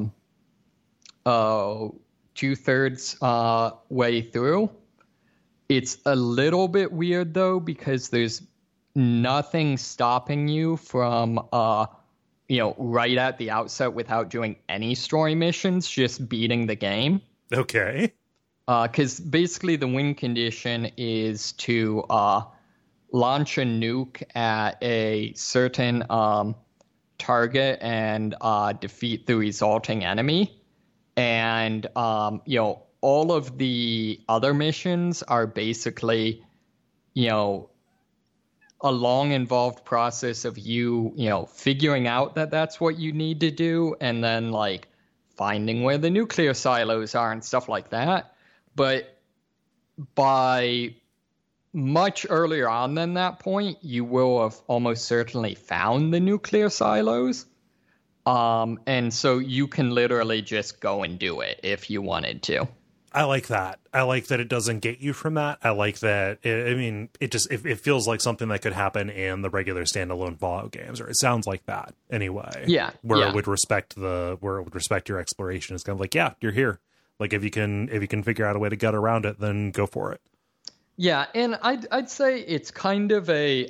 2/3 way through. It's a little bit weird though, because there's nothing stopping you from right at the outset without doing any story missions, just beating the game. Okay. Because basically the win condition is to launch a nuke at a certain target and defeat the resulting enemy. And, all of the other missions are basically, a long involved process of you, figuring out that that's what you need to do, and then finding where the nuclear silos are and stuff like that. But by much earlier on than that point, you will have almost certainly found the nuclear silos. And so you can literally just go and do it if you wanted to. I like that. I like that it doesn't get you from that. I like that. It feels like something that could happen in the regular standalone Fallout games, or it sounds like that anyway. Yeah. Where it would respect your exploration. It's kind of like, yeah, you're here. Like if you can figure out a way to gut around it, then go for it. Yeah, and I'd say it's kind of a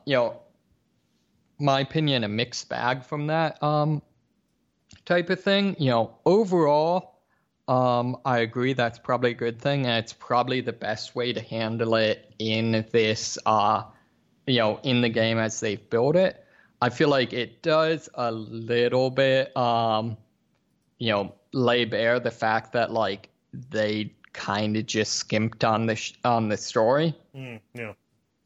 my opinion, a mixed bag from that type of thing. Overall, I agree that's probably a good thing, and it's probably the best way to handle it in this, in the game as they've built it. I feel like it does a little bit, lay bare the fact that like they kind of just skimped on the story. Yeah.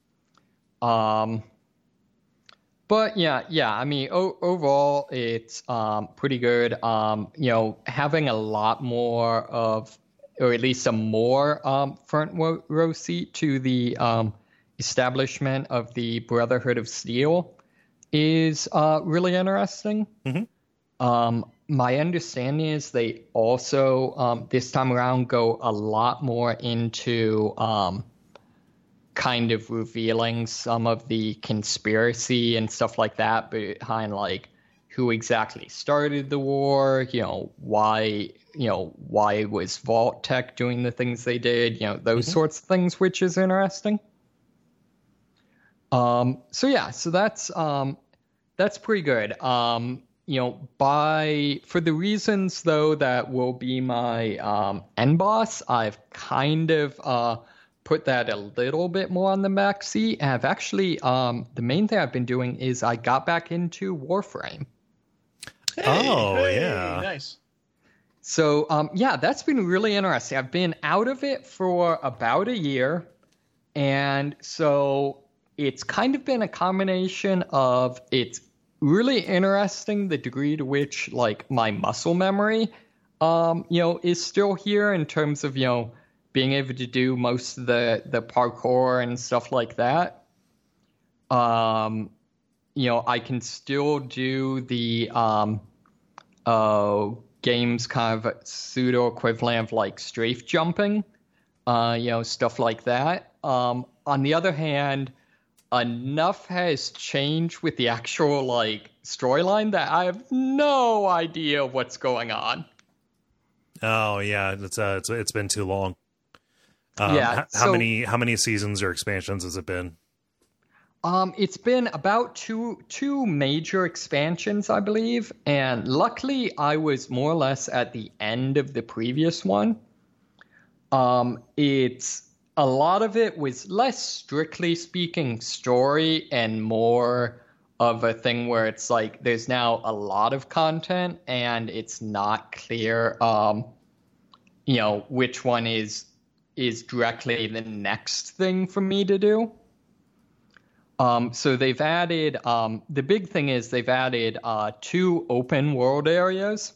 But yeah. I mean, overall, it's pretty good. Having a lot more of, or at least a more front row seat to the establishment of the Brotherhood of Steel is really interesting. Mm-hmm. My understanding is they also this time around go a lot more into kind of revealing some of the conspiracy and stuff like that behind like who exactly started the war, why was Vault-Tec doing the things they did, those sorts of things, which is interesting. So that's pretty good. For the reasons though that will be my end boss, I've kind of put that a little bit more on the back seat. And I've actually, the main thing I've been doing is I got back into Warframe. Yeah. Nice. So, that's been really interesting. I've been out of it for about a year. And so it's kind of been a combination of, it's really interesting the degree to which like my muscle memory, is still here in terms of, being able to do most of the parkour and stuff like that. I can still do the game's kind of pseudo equivalent of like strafe jumping, stuff like that. On the other hand, enough has changed with the actual like storyline that I have no idea what's going on. Oh yeah, it's been too long. How many seasons or expansions has it been? It's been about two major expansions, I believe, and luckily I was more or less at the end of the previous one. It's a lot of it was less strictly speaking story and more of a thing where it's like there's now a lot of content and it's not clear, which one is directly the next thing for me to do. So they've added, the big thing is they've added 2 open world areas.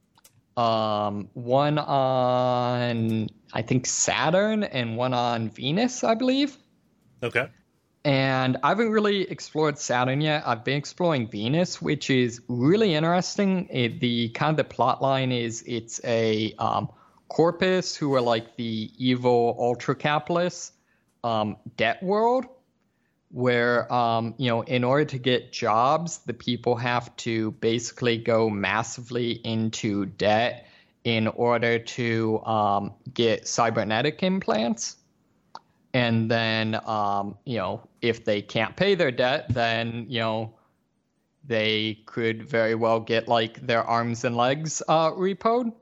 One on, I think, Saturn and one on Venus, I believe. Okay. And I haven't really explored Saturn yet. I've been exploring Venus, which is really interesting. The plot line is it's a Corpus, who are like the evil ultra-capitalists, debt world, where, in order to get jobs, the people have to basically go massively into debt in order to get cybernetic implants. And then, if they can't pay their debt, then, they could very well get like their arms and legs repoed.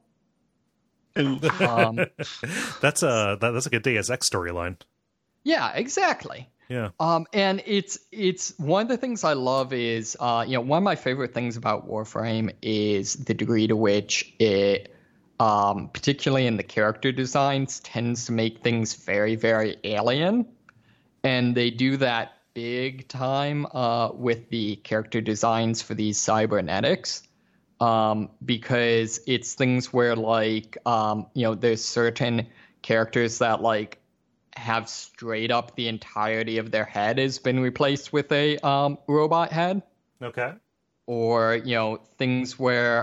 That's like a Deus Ex storyline. Yeah, exactly. Yeah. And it's one of the things I love is, one of my favorite things about Warframe is the degree to which it, particularly in the character designs, tends to make things very, very alien. And they do that big time with the character designs for these cybernetics. because it's things where like there's certain characters that like have straight up the entirety of their head has been replaced with a robot head. Okay. Or things where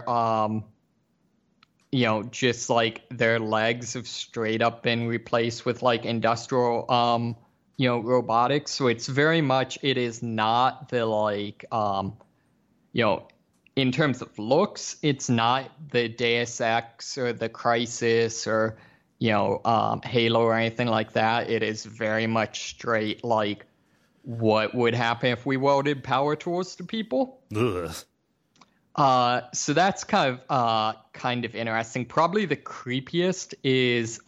just like their legs have straight up been replaced with like industrial robotics. So it's very much, it is not the like in terms of looks, it's not the Deus Ex or the Crysis or Halo or anything like that. It is very much straight like what would happen if we welded power tools to people. Ugh. So that's kind of interesting. Probably the creepiest is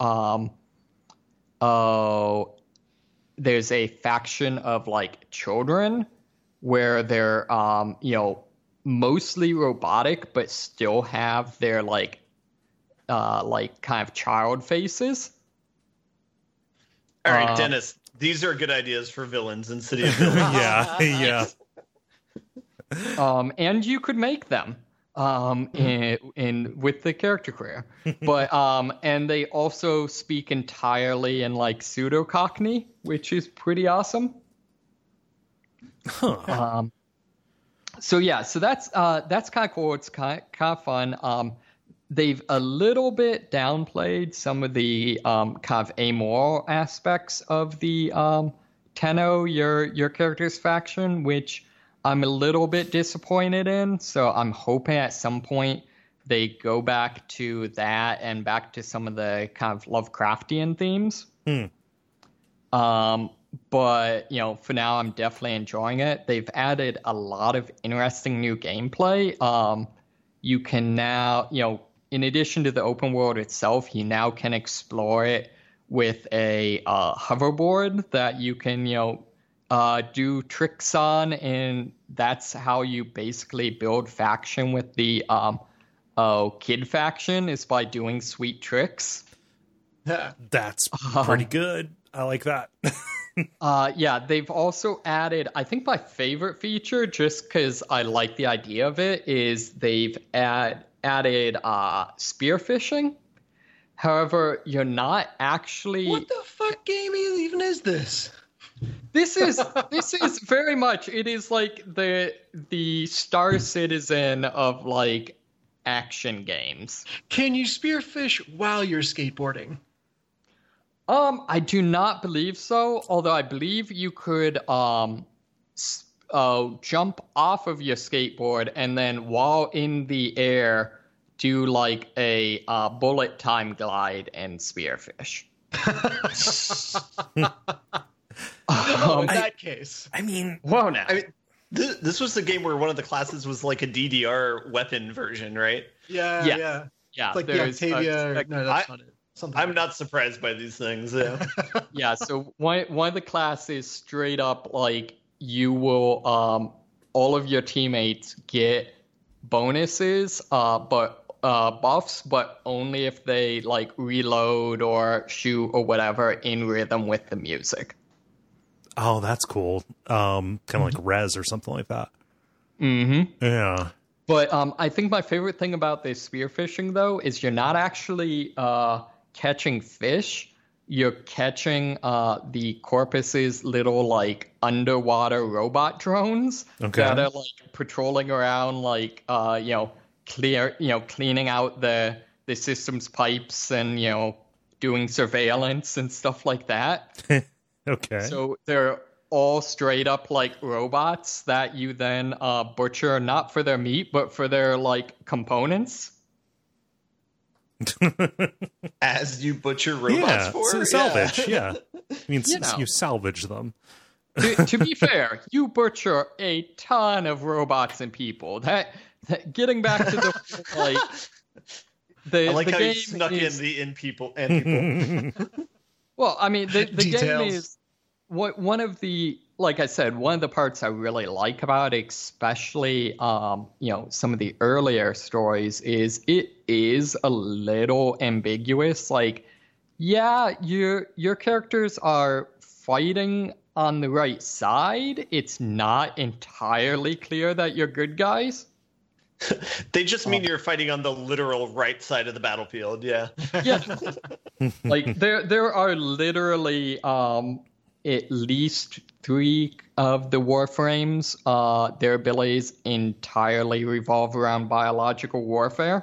there's a faction of like children where they're mostly robotic but still have their like kind of child faces. All right, Dennis, these are good ideas for villains in City of Villains. Yeah. And you could make them in with the character creator, but and they also speak entirely in like pseudo Cockney, which is pretty awesome. Huh. So that's kind of cool. It's kind of fun. They've a little bit downplayed some of the kind of amoral aspects of the Tenno, your character's faction, which I'm a little bit disappointed in. So I'm hoping at some point they go back to that and back to some of the kind of Lovecraftian themes. But, for now, I'm definitely enjoying it. They've added a lot of interesting new gameplay. You can now, in addition to the open world itself, you now can explore it with a hoverboard that you can, do tricks on, and that's how you basically build faction with the kid faction, is by doing sweet tricks. That's pretty good. I like that. They've also added, I think my favorite feature, just because I like the idea of it, is they've added spearfishing. However, you're not actually... What the fuck game even is this? This is very much, it is like the Star Citizen of like action games. Can you spearfish while you're skateboarding? I do not believe so, although I believe you could jump off of your skateboard and then while in the air do like a bullet time glide and spearfish. In that case. I mean, whoa now. I mean, this was the game where one of the classes was like a DDR weapon version, right? Yeah. It's like the Octavia. No, that's not it. I'm not surprised by these things. Yeah. Yeah. So one of the classes straight up like you will all of your teammates get bonuses, but buffs, but only if they like reload or shoot or whatever in rhythm with the music. Oh, that's cool. Kind of like Rez or something like that. Mm-hmm. Yeah. But I think my favorite thing about this spearfishing, though, is you're not actually catching fish. You're catching the Corpus's little like underwater robot drones that are like patrolling around, like cleaning out the system's pipes and doing surveillance and stuff like that. Okay. So they're all straight up like robots that you then butcher, not for their meat, but for their like components. As you butcher robots for? Salvage, yeah. I mean, you salvage them. To be fair, you butcher a ton of robots and people. That getting back to the like I like the how game you snuck is, in the in people and people. Well, I mean, the game Details. is one of the, like I said, one of the parts I really like about it, especially some of the earlier stories, is it is a little ambiguous. Like, yeah, your characters are fighting on the right side. It's not entirely clear that you're good guys. They just mean you're fighting on the literal right side of the battlefield. Yeah. Yeah. Like there are literally at least 3 of the Warframes. Their abilities entirely revolve around biological warfare.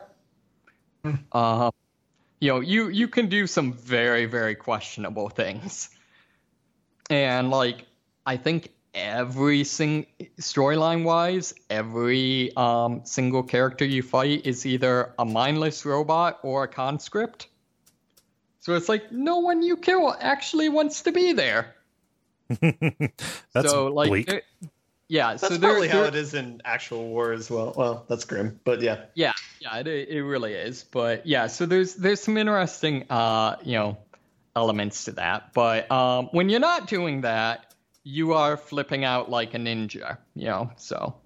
You can do some very, very questionable things. And like I think every storyline wise, every single character you fight is either a mindless robot or a conscript. So it's like no one you kill actually wants to be there. That's so, like, bleak. That's so probably how it is in actual war as well. Well, that's grim, but yeah. Yeah, it really is. But yeah, so there's some interesting elements to that. But when you're not doing that, you are flipping out like a ninja, so.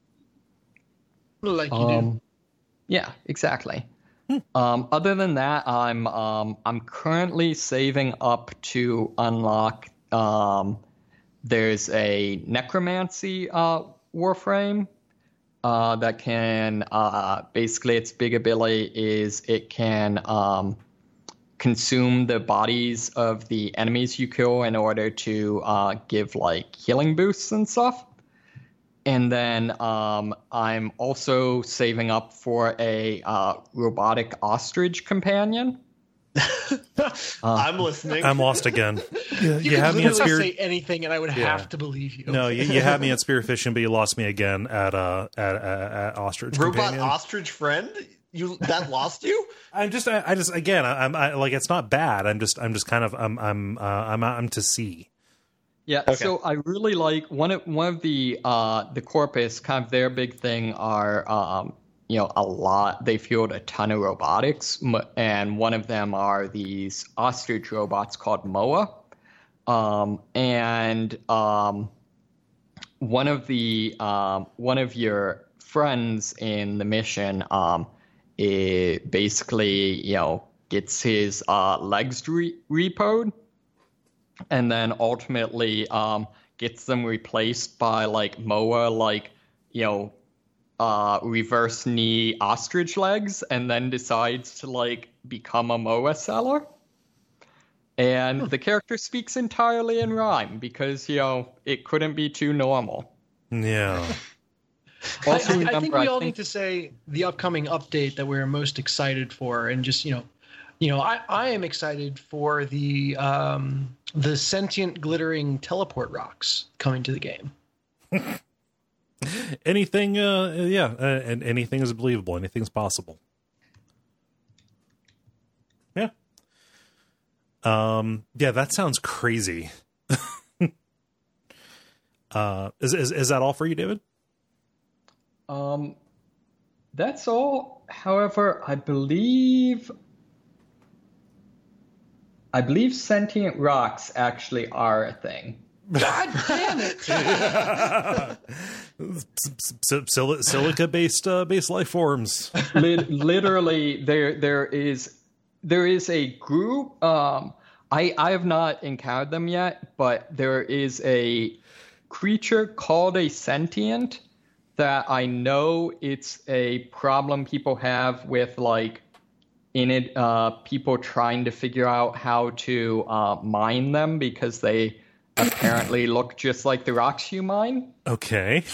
Like you do. Yeah, exactly. Other than that, I'm currently saving up to unlock. There's a necromancy warframe that can basically its big ability is it can consume the bodies of the enemies you kill in order to give like healing boosts and stuff. And then I'm also saving up for a robotic ostrich companion. I'm listening. I'm lost again. You have me at say anything, and I would have to believe you. No, you had me at spearfishing, but you lost me again at ostrich. Robot companion. Ostrich friend. That lost you? I'm like it's not bad. I'm just kind of I'm to see. Yeah, okay. So I really like one of the Corpus. Kind of their big thing are a lot. They field a ton of robotics, and one of them are these ostrich robots called Moa, and one of your friends in the mission it basically gets his legs repoed, and then ultimately gets them replaced by like Moa, like reverse knee ostrich legs, and then decides to like become a Moa seller. And the character speaks entirely in rhyme because it couldn't be too normal. Yeah. Also, I think we all need to say the upcoming update that we're most excited for, and just I am excited for the sentient glittering teleport rocks coming to the game. Anything, and anything is believable. Anything's possible. Yeah. That sounds crazy. Is that all for you, David? That's all. However, I believe sentient rocks actually are a thing. God damn it! Silica-based life forms. Literally, there is a group. I have not encountered them yet, but there is a creature called a sentient that I know it's a problem people have with like in it. People trying to figure out how to mine them because they apparently look just like the rocks you mine. Okay.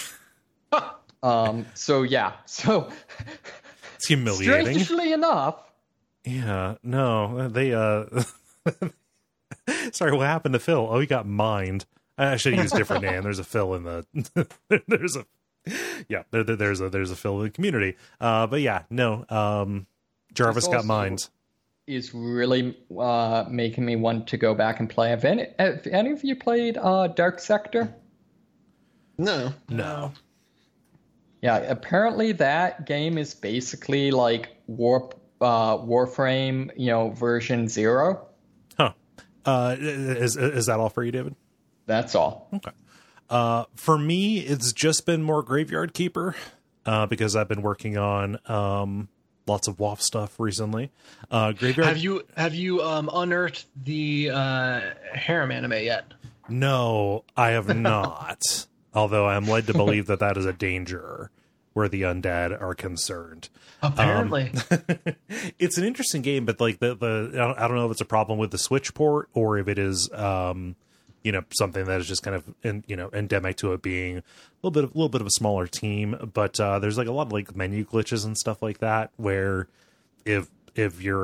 So yeah. So it's humiliating. Strangely enough. Yeah. No. They. Sorry. What happened to Phil? Oh, he got mined. I should use a different name. There's a Phil in the. There's a Phil in the community. But yeah. No. Jarvis got mined. Is really making me want to go back and play. Have any of you played Dark Sector? No. Yeah, apparently that game is basically like Warframe, version 0. Huh. Is that all for you, David? That's all. Okay. For me, it's just been more Graveyard Keeper because I've been working on lots of WoW stuff recently. Graveyard. Have you unearthed the harem anime yet? No, I have not. Although I am led to believe that is a danger. where the undead are concerned. Apparently. It's an interesting game, but like I don't know if it's a problem with the Switch port or if it is something that is just kind of endemic to it being a little bit of a smaller team. But there's like a lot of like menu glitches and stuff like that where if you're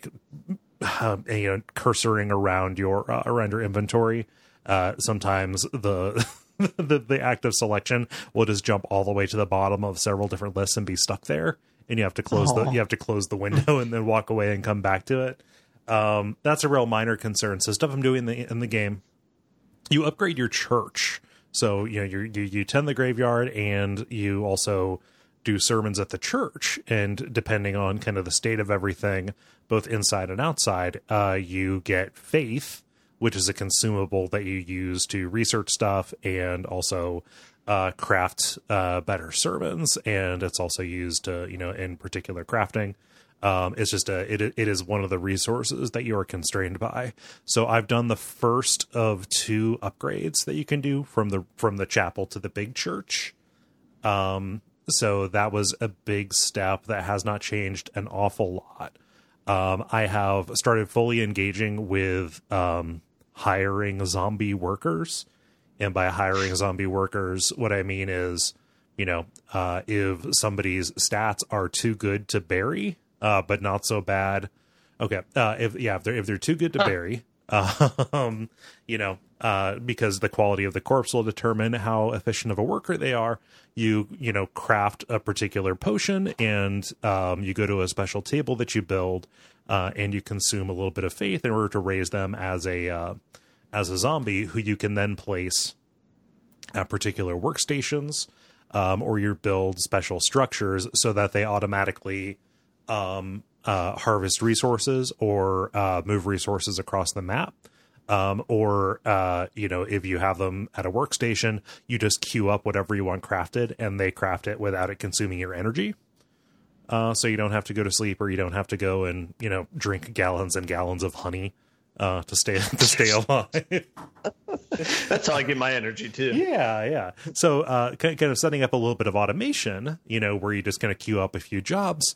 cursoring around your inventory, sometimes the act of selection will just jump all the way to the bottom of several different lists and be stuck there, and you have to close the window and then walk away and come back to it. That's a real minor concern. So stuff I'm doing in the game, you upgrade your church. So you tend the graveyard, and you also do sermons at the church, and depending on kind of the state of everything, both inside and outside, you get faith, which is a consumable that you use to research stuff and also craft better sermons, and it's also used to in particular crafting. It's just it is one of the resources that you are constrained by. So I've done the first of 2 upgrades that you can do from the chapel to the big church. So that was a big step that has not changed an awful lot. I have started fully engaging with hiring zombie workers. And by hiring zombie workers, what I mean is, if somebody's stats are too good to bury, but not so bad. Okay. If they're too good to bury, because the quality of the corpse will determine how efficient of a worker they are. You craft a particular potion, and you go to a special table that you build, and you consume a little bit of faith in order to raise them as a zombie, who you can then place at particular workstations, or you build special structures so that they automatically harvest resources or move resources across the map. If you have them at a workstation, you just queue up whatever you want crafted, and they craft it without it consuming your energy. So you don't have to go to sleep, or you don't have to go and, drink gallons and gallons of honey to stay alive. That's how I get my energy too. Yeah. So kind of setting up a little bit of automation, where you just kind of queue up a few jobs,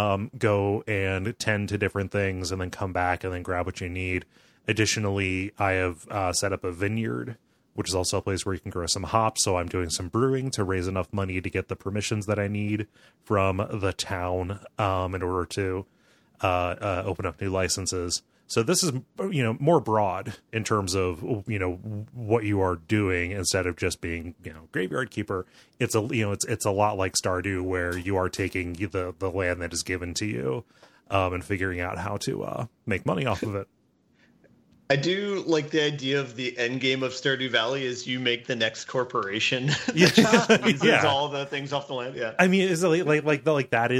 go and tend to different things, and then come back and then grab what you need. Additionally, I have set up a vineyard, which is also a place where you can grow some hops. So I'm doing some brewing to raise enough money to get the permissions that I need from the town in order to open up new licenses. So this is, more broad in terms of, what you are doing instead of just being, graveyard keeper. It's a lot like Stardew, where you are taking the land that is given to you and figuring out how to make money off of it. I do like the idea of the end game of Stardew Valley is you make the next corporation. Yeah. All the things off the land. Yeah. I mean, is like that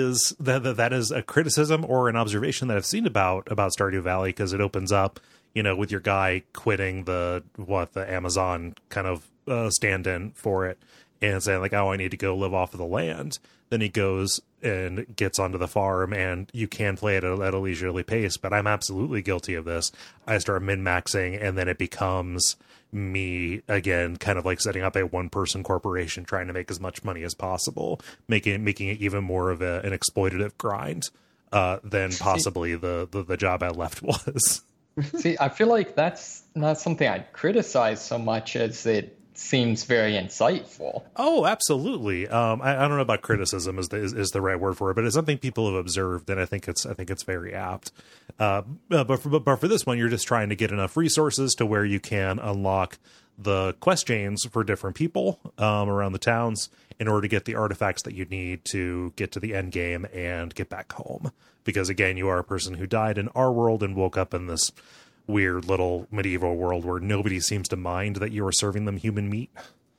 is a criticism or an observation that I've seen about Stardew Valley, because it opens up, with your guy quitting the Amazon kind of stand-in for it, and saying like, oh, I need to go live off of the land. Then he goes and gets onto the farm, and you can play it at a leisurely pace, but I'm absolutely guilty of this. I start min-maxing, and then it becomes me again, kind of like setting up a one-person corporation, trying to make as much money as possible, making it even more of an exploitative grind than possibly the job I left was. See, I feel like that's not something I'd criticize so much as it seems very insightful. Oh, absolutely. I don't know about criticism is the right word for it, but it's something people have observed, and I think it's very apt. But for this one, you're just trying to get enough resources to where you can unlock the quest chains for different people around the towns in order to get the artifacts that you need to get to the end game and get back home. Because again, you are a person who died in our world and woke up in this weird little medieval world where nobody seems to mind that you are serving them human meat.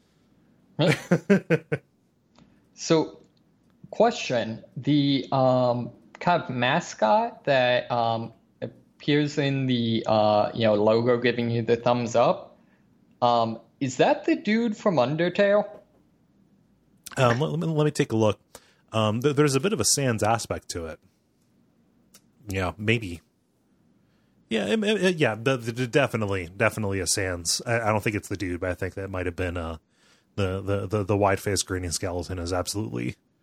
So, question: the kind of mascot that appears in the logo, giving you the thumbs up, is that the dude from Undertale? Let me take a look. There's a bit of a Sans aspect to it. Yeah, maybe. Yeah, definitely a Sans. I don't think it's the dude, but I think that might have been the wide-faced grinning skeleton is absolutely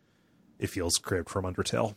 it feels cribbed from Undertale.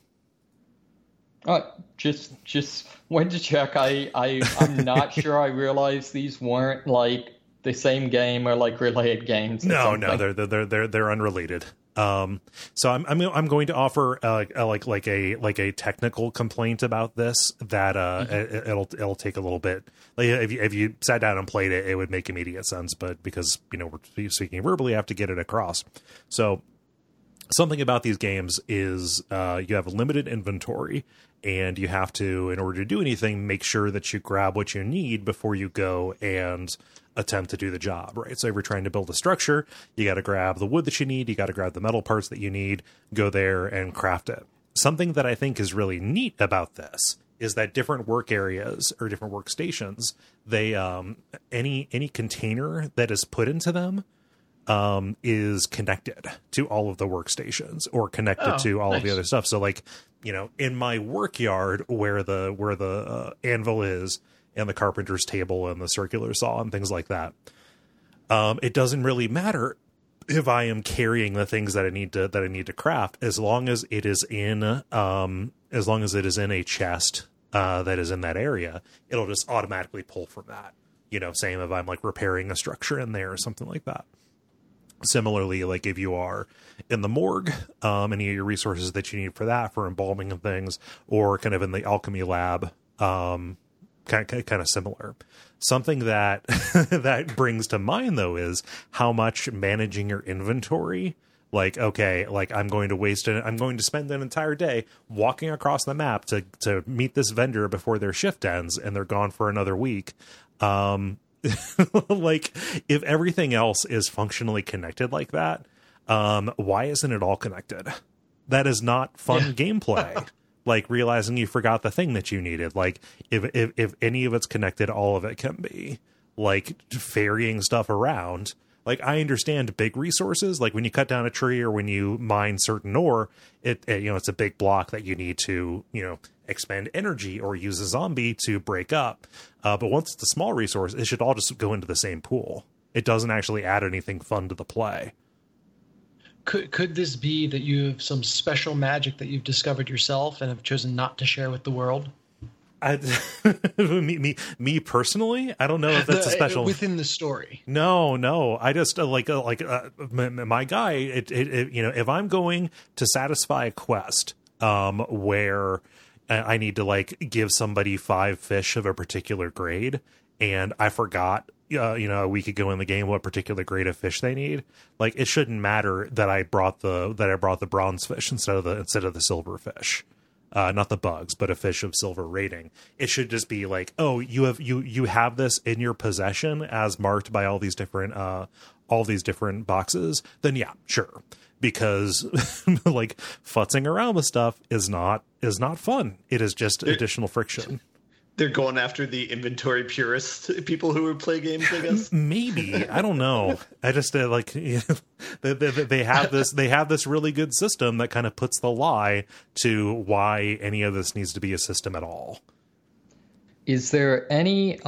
Just wanted to check. I'm not sure I realized these weren't like the same game or like related games. No, they're unrelated. So I'm going to offer like a technical complaint about this that it'll take a little bit. Like if you sat down and played it, it would make immediate sense, but because we're speaking verbally, I have to get it across. So something about these games is you have a limited inventory, and you have to, in order to do anything, make sure that you grab what you need before you go and attempt to do the job, right? So if you're trying to build a structure, you got to grab the wood that you need, you got to grab the metal parts that you need, go there and craft it. Something that I think is really neat about this is that different work areas or different workstations, they any container that is put into them is connected to all of the workstations or connected to all of the other stuff. So like, in my work yard where the anvil is and the carpenter's table and the circular saw and things like that, it doesn't really matter if I am carrying the things that I need to craft, as long as it is in a chest that is in that area, it'll just automatically pull from that. Same if I'm like repairing a structure in there or something like that. Similarly, like if you are in the morgue, any of your resources that you need for that, for embalming and things, or kind of in the alchemy lab, kind of similar. Something that that brings to mind though is how much managing your inventory. Like, okay, like I'm going to spend an entire day walking across the map to meet this vendor before their shift ends, and they're gone for another week. Like if everything else is functionally connected like that, why isn't it all connected? That is not fun gameplay. Like realizing you forgot the thing that you needed. Like if any of it's connected, all of it can be. Like ferrying stuff around. Like I understand big resources, like when you cut down a tree or when you mine certain ore, it's a big block that you need to, expend energy or use a zombie to break up. But once it's a small resource, it should all just go into the same pool. It doesn't actually add anything fun to the play. Could this be that you have some special magic that you've discovered yourself and have chosen not to share with the world? Me personally, I don't know if that's a special within the story. No. I just my guy. If I'm going to satisfy a quest, where I need to like give somebody 5 fish of a particular grade, and I forgot, a week ago in the game what particular grade of fish they need. Like it shouldn't matter that I brought the bronze fish instead of the silver fish. Not the bugs, but a fish of silver rating. It should just be like, oh, you have this in your possession as marked by all these different boxes. Then yeah, sure. Because like futzing around with stuff is not fun. It is just additional friction. They're going after the inventory purist people who would play games, I guess. Maybe. I don't know. I just they have this really good system that kind of puts the lie to why any of this needs to be a system at all. Is there anything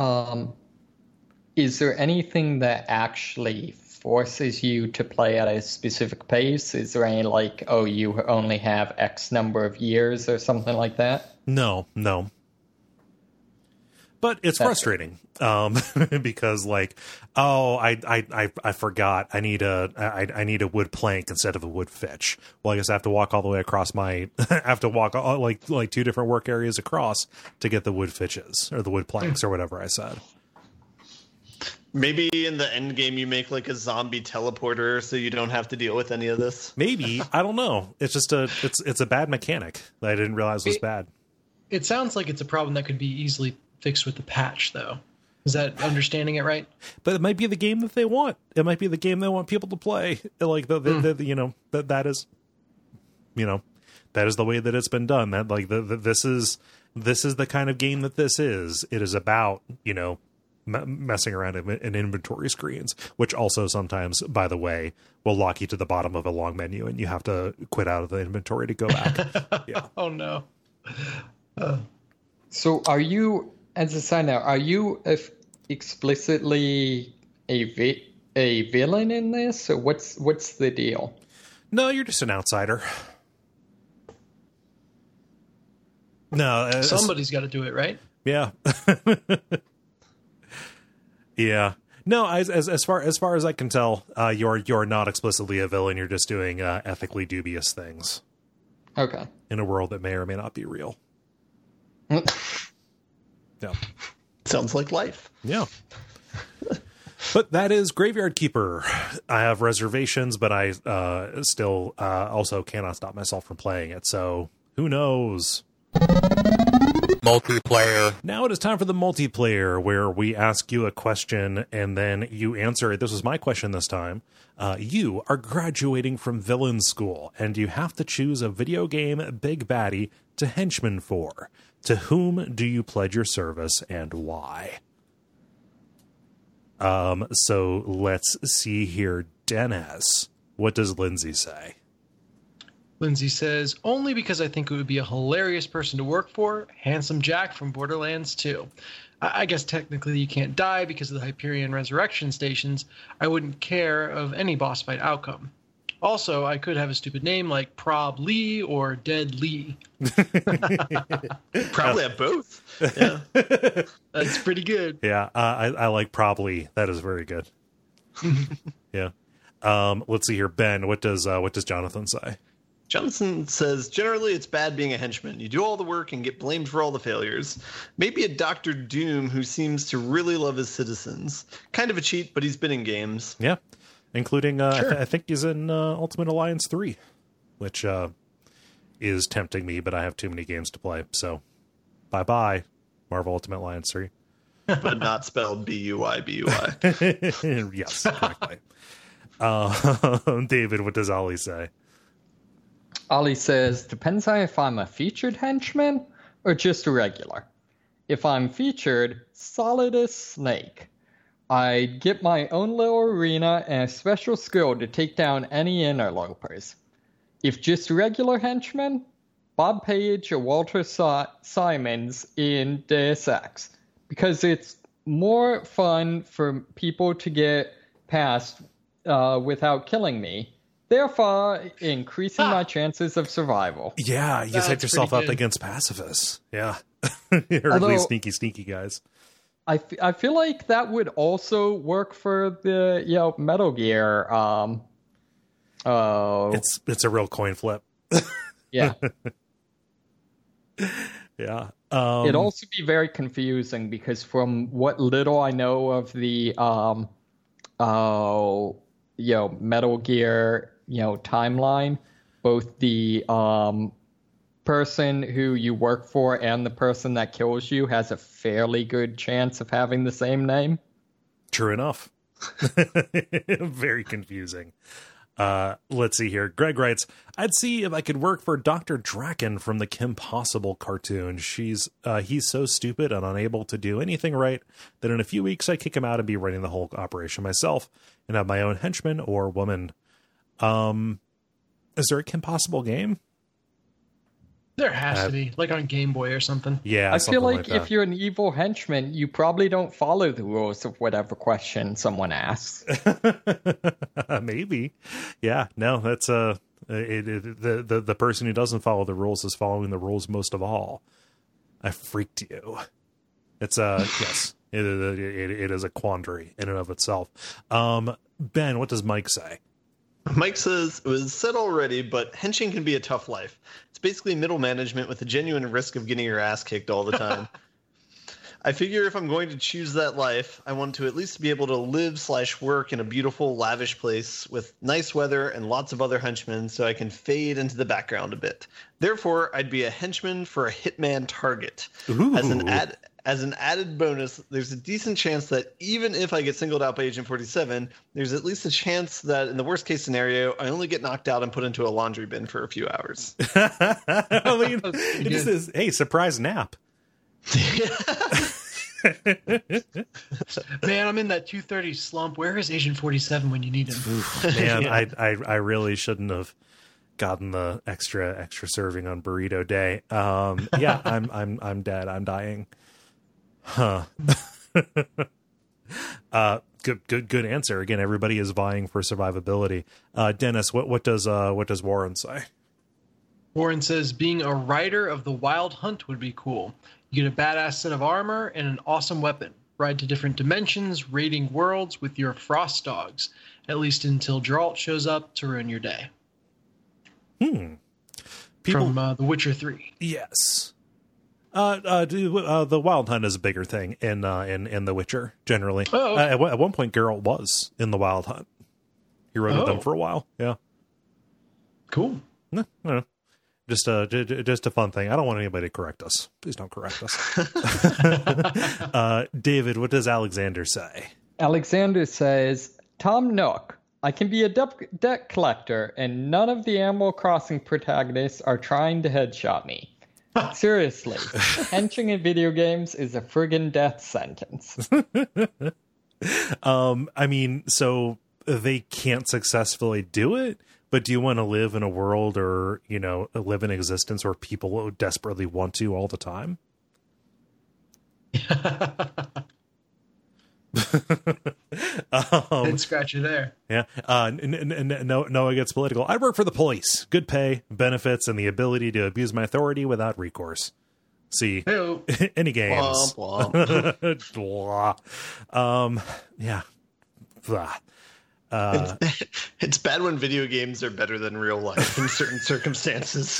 that actually forces you to play at a specific pace? Is there any like, oh, you only have X number of years or something like that? No. But it's frustrating because like, oh, I forgot I need a wood plank instead of a wood fitch. Well, I guess I have to walk all the way across I have to walk like 2 different work areas across to get the wood fitches or the wood planks or whatever I said. Maybe in the end game you make like a zombie teleporter so you don't have to deal with any of this. Maybe. I don't know. It's just it's a bad mechanic that I didn't realize was bad. It sounds like it's a problem that could be easily fixed with the patch, though. Is that understanding it right? But it might be the game that they want. It might be the game they want people to play. Like that is the way that it's been done. That like this is the kind of game that this is. It is about messing around in inventory screens, which also sometimes, by the way, will lock you to the bottom of a long menu, and you have to quit out of the inventory to go back. Yeah. Oh no. So are you? As a side note, are you explicitly a villain in this? Or what's the deal? No, you're just an outsider. No, somebody's got to do it, right? Yeah. Yeah. No, as far as I can tell, you're not explicitly a villain. You're just doing ethically dubious things. Okay. In a world that may or may not be real. Yeah. Sounds like life. Yeah. But that is Graveyard Keeper. I have reservations, but I still also cannot stop myself from playing it. So who knows? Multiplayer. Now it is time for the multiplayer, where we ask you a question and then you answer it. This was my question this time. You are graduating from villain school, and you have to choose a video game big baddie to henchman for. To whom do you pledge your service, and why? So let's see here. Dennis, what does Lindsay say? Lindsay says, only because I think it would be a hilarious person to work for, Handsome Jack from Borderlands 2. I guess technically you can't die because of the Hyperion resurrection stations. I wouldn't care of any boss fight outcome. Also, I could have a stupid name like Prob Lee or Dead Lee. Probably have both. Yeah. That's pretty good. Yeah, I like Probably. That is very good. Yeah. Let's see here. Ben, what does Jonathan say? Jonathan says, generally it's bad being a henchman. You do all the work and get blamed for all the failures. Maybe a Dr. Doom who seems to really love his citizens. Kind of a cheat, but he's been in games. Yeah, including, sure. I think he's in Ultimate Alliance 3, which is tempting me, but I have too many games to play. So, bye-bye, Marvel Ultimate Alliance 3. But not spelled B-U-I-B-U-I. Yes, correctly. David, what does Ollie say? Ollie says, depends on if I'm a featured henchman or just a regular. If I'm featured, solid as Snake. I'd get my own little arena and a special skill to take down any interlopers. If just regular henchmen, Bob Page or Walter Simons in Deus Ex. Because it's more fun for people to get past without killing me. Therefore, increasing my chances of survival. Yeah, you set yourself up against pacifists. Yeah. Or at least sneaky guys. I feel like that would also work for the Metal Gear. It's a real coin flip. Yeah. Yeah. It'd also be very confusing because from what little I know of the Metal Gear timeline, both the person who you work for and the person that kills you has a fairly good chance of having the same name. True enough. Very confusing. Let's see here. Greg writes, I'd see if I could work for Dr. Draken from the Kim Possible cartoon. He's so stupid and unable to do anything right that in a few weeks I'd kick him out and be running the whole operation myself and have my own henchman or woman. Is there a Kim Possible game? There has to be, like on Game Boy or something. Yeah, I feel like if you're an evil henchman, you probably don't follow the rules of whatever question someone asks. Maybe. Yeah, no, that's the person who doesn't follow the rules is following the rules most of all. I freaked you. It's yes, it is a quandary in and of itself. Ben, what does Mike say? Mike says, it was said already, but henching can be a tough life. It's basically middle management with a genuine risk of getting your ass kicked all the time. I figure if I'm going to choose that life, I want to at least be able to live/work in a beautiful, lavish place with nice weather and lots of other henchmen so I can fade into the background a bit. Therefore, I'd be a henchman for a hitman target. Ooh. As an added bonus, there's a decent chance that even if I get singled out by Agent 47, there's at least a chance that in the worst case scenario, I only get knocked out and put into a laundry bin for a few hours. I mean, it just says, hey, surprise nap. Man, I'm in that 2:30 slump. Where is Agent 47 when you need him? Oof, man, yeah. I really shouldn't have gotten the extra serving on burrito day. Yeah, I'm dead. I'm dying. Huh. Good answer. Again, everybody is vying for survivability. Dennis, what does Warren say? Warren says being a rider of the Wild Hunt would be cool. You get a badass set of armor and an awesome weapon. Ride to different dimensions, raiding worlds with your frost dogs, at least until Geralt shows up to ruin your day. From The Witcher 3. Yes. The Wild Hunt is a bigger thing in The Witcher, generally. Oh, okay. At one point, Geralt was in the Wild Hunt. He rode with them for a while. Yeah. Cool. No, no. Just a fun thing. I don't want anybody to correct us. Please don't correct us. David, what does Alexander say? Alexander says, Tom Nook, I can be a debt collector, and none of the Animal Crossing protagonists are trying to headshot me. Seriously, henching in video games is a friggin' death sentence. I mean, so they can't successfully do it, but do you want to live in a world or, live in existence where people desperately want to all the time? Didn't scratch you there. Yeah. Noah gets political. I work for the police. Good pay, benefits, and the ability to abuse my authority without recourse. See, any games. Blah, blah. Yeah. Blah. It's bad when video games are better than real life in certain circumstances.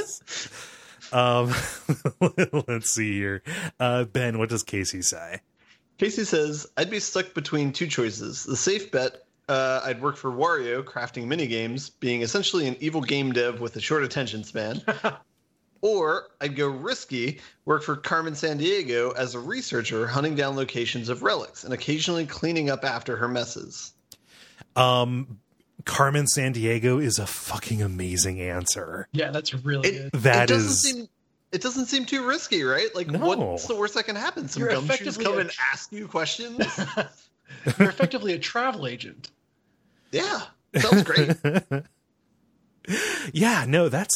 Let's see here. Ben, what does Casey say? Casey says, I'd be stuck between two choices. The safe bet, I'd work for Wario, crafting minigames, being essentially an evil game dev with a short attention span. Or I'd go risky, work for Carmen Sandiego as a researcher, hunting down locations of relics and occasionally cleaning up after her messes. Carmen Sandiego is a fucking amazing answer. Yeah, that's really good. It doesn't seem too risky, right? Like, no. What's the worst that can happen? Some gumshoes come and ask you questions? You're effectively a travel agent. Yeah, sounds great. Yeah, no, that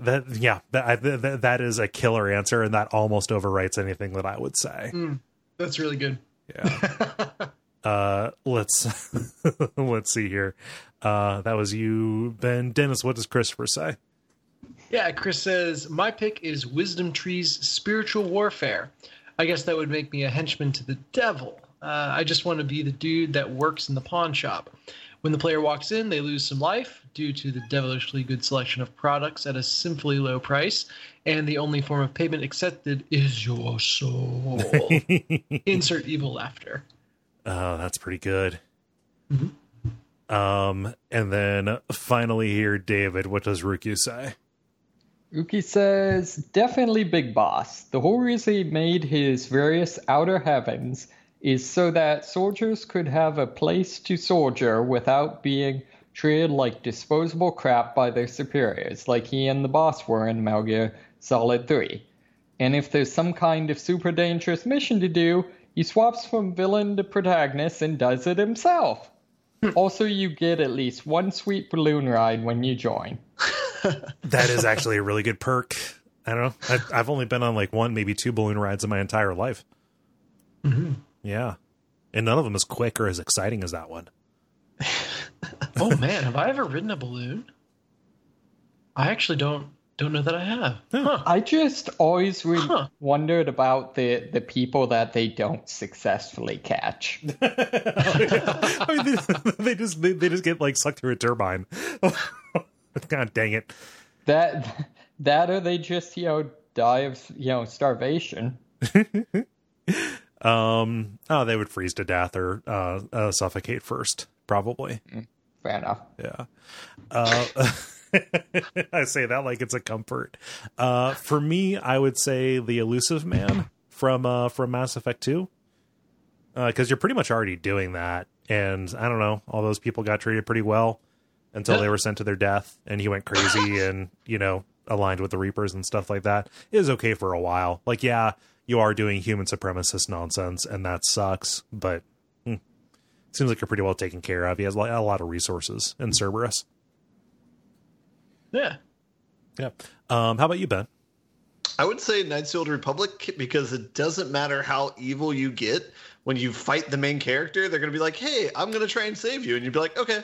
is a killer answer, and that almost overwrites anything that I would say. That's really good. Yeah. Let's see here. That was you, Ben. Dennis, what does Christopher say? Yeah, Chris says, my pick is Wisdom Tree's Spiritual Warfare. I guess that would make me a henchman to the devil. I just want to be the dude that works in the pawn shop. When the player walks in, they lose some life due to the devilishly good selection of products at a simply low price, and the only form of payment accepted is your soul. Insert evil laughter. Oh, that's pretty good. Mm-hmm. And then finally here, David, what does Ruki say? Ruki says, definitely Big Boss. The whole reason he made his various outer heavens is so that soldiers could have a place to soldier without being treated like disposable crap by their superiors, like he and the boss were in Metal Gear Solid 3. And if there's some kind of super dangerous mission to do, he swaps from villain to protagonist and does it himself. Also, you get at least one sweet balloon ride when you join. That is actually a really good perk. I don't know. I've only been on like one, maybe two balloon rides in my entire life. Mm-hmm. Yeah. And none of them as quick or as exciting as that one. Oh, man. Have I ever ridden a balloon? I actually don't know that I have. Huh. I just always wondered about the people that they don't successfully catch. I mean, they just get like sucked through a turbine. God dang it. That or they just, die of, starvation. They would freeze to death or suffocate first, probably. Fair enough. Yeah. I say that like it's a comfort. For me, I would say the Elusive Man from Mass Effect 2. Because you're pretty much already doing that. And I don't know, all those people got treated pretty well until they were sent to their death, and he went crazy and, aligned with the Reapers and stuff like that. It was okay for a while. Like, yeah, you are doing human supremacist nonsense, and that sucks, but seems like you're pretty well taken care of. He has a lot of resources in Cerberus. Yeah. Yeah. How about you, Ben? I would say Knights of the Old Republic, because it doesn't matter how evil you get. When you fight the main character, they're going to be like, hey, I'm going to try and save you. And you'd be like, okay.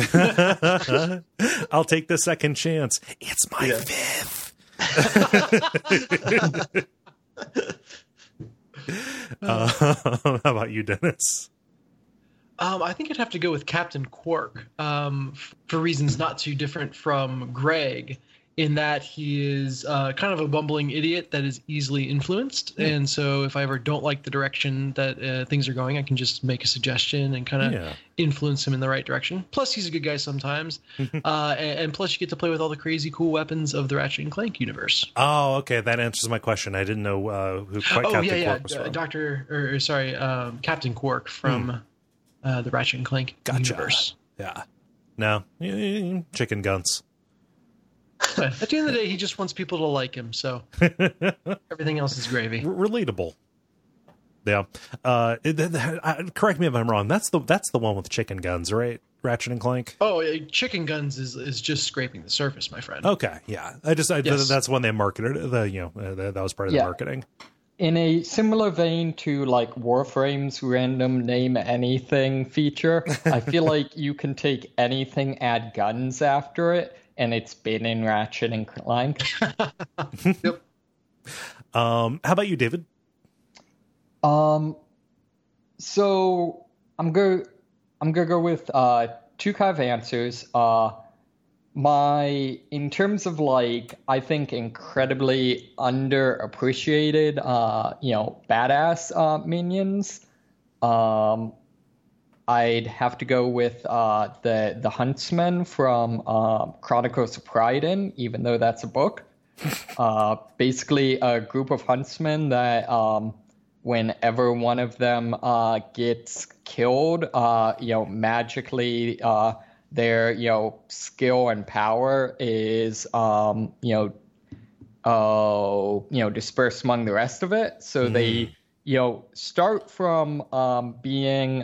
I'll take the second chance. It's my fifth. How about you, Dennis? I think I'd have to go with Captain Quark for reasons not too different from Greg, in that he is kind of a bumbling idiot that is easily influenced. And so if I ever don't like the direction that things are going, I can just make a suggestion and kind of influence him in the right direction. Plus, he's a good guy sometimes. And plus, you get to play with all the crazy cool weapons of the Ratchet and Clank universe. Oh, okay. That answers my question. I didn't know who quite Captain Quark was from. Captain Quark from the Ratchet and Clank universe. Yeah. No, chicken guns. At the end of the day, he just wants people to like him, so everything else is gravy. Relatable. Yeah. Correct me if I'm wrong. That's the one with chicken guns, right? Ratchet and Clank. Oh, chicken guns is just scraping the surface, my friend. Okay, yeah. That's when they marketed. That was part of the marketing. In a similar vein to like Warframe's random name anything feature, I feel like you can take anything, add guns after it, and it's been in Ratchet and Clank. Yep. How about you, David? So I'm gonna go with two kind of answers. In terms of like, I think incredibly underappreciated, badass minions. I'd have to go with the Huntsman from Chronicles of Pryden, even though that's a book. Basically, a group of huntsmen that whenever one of them gets killed, magically their skill and power is dispersed among the rest of it. So they start from being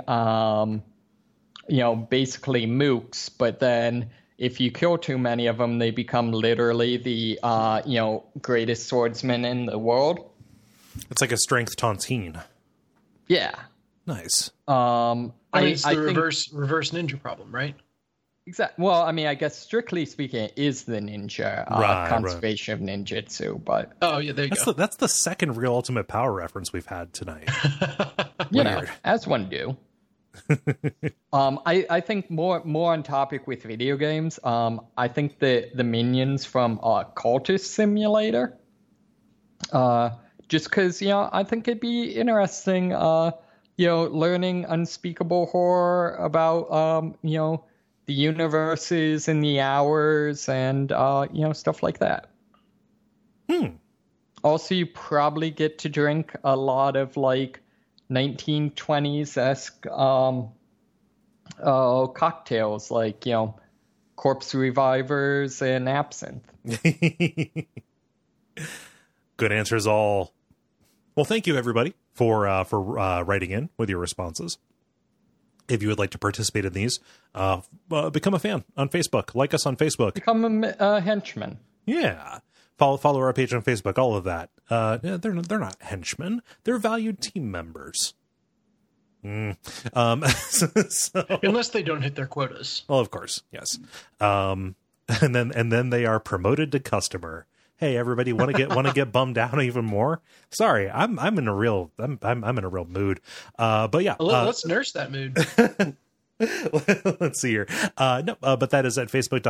basically mooks, but then if you kill too many of them, they become literally the greatest swordsman in the world. It's like a strength tontine. Yeah. Nice. It's the reverse ninja problem, right? Exactly. Well, I mean, I guess strictly speaking, it is the ninja conservation of ninjutsu, but there you go. That's the second real Ultimate Power reference we've had tonight. As one do. I think more on topic with video games. I think the minions from Cultist Simulator. Just because I think it'd be interesting. Learning unspeakable horror about the universes and the hours and stuff like that. Also, you probably get to drink a lot of like 1920s-esque cocktails, like corpse revivers and absinthe. Good answers all. Well, thank you everybody for writing in with your responses. If you would like to participate in these, become a fan on Facebook. Like us on Facebook. Become a henchman. Yeah. Follow our page on Facebook. All of that. They're not henchmen. They're valued team members. So, unless they don't hit their quotas. Well, of course, yes. And then they are promoted to customer. Hey, everybody, want to get bummed out even more? Sorry, I'm in a real mood. But yeah, let's nurse that mood. Let's see here. But that is at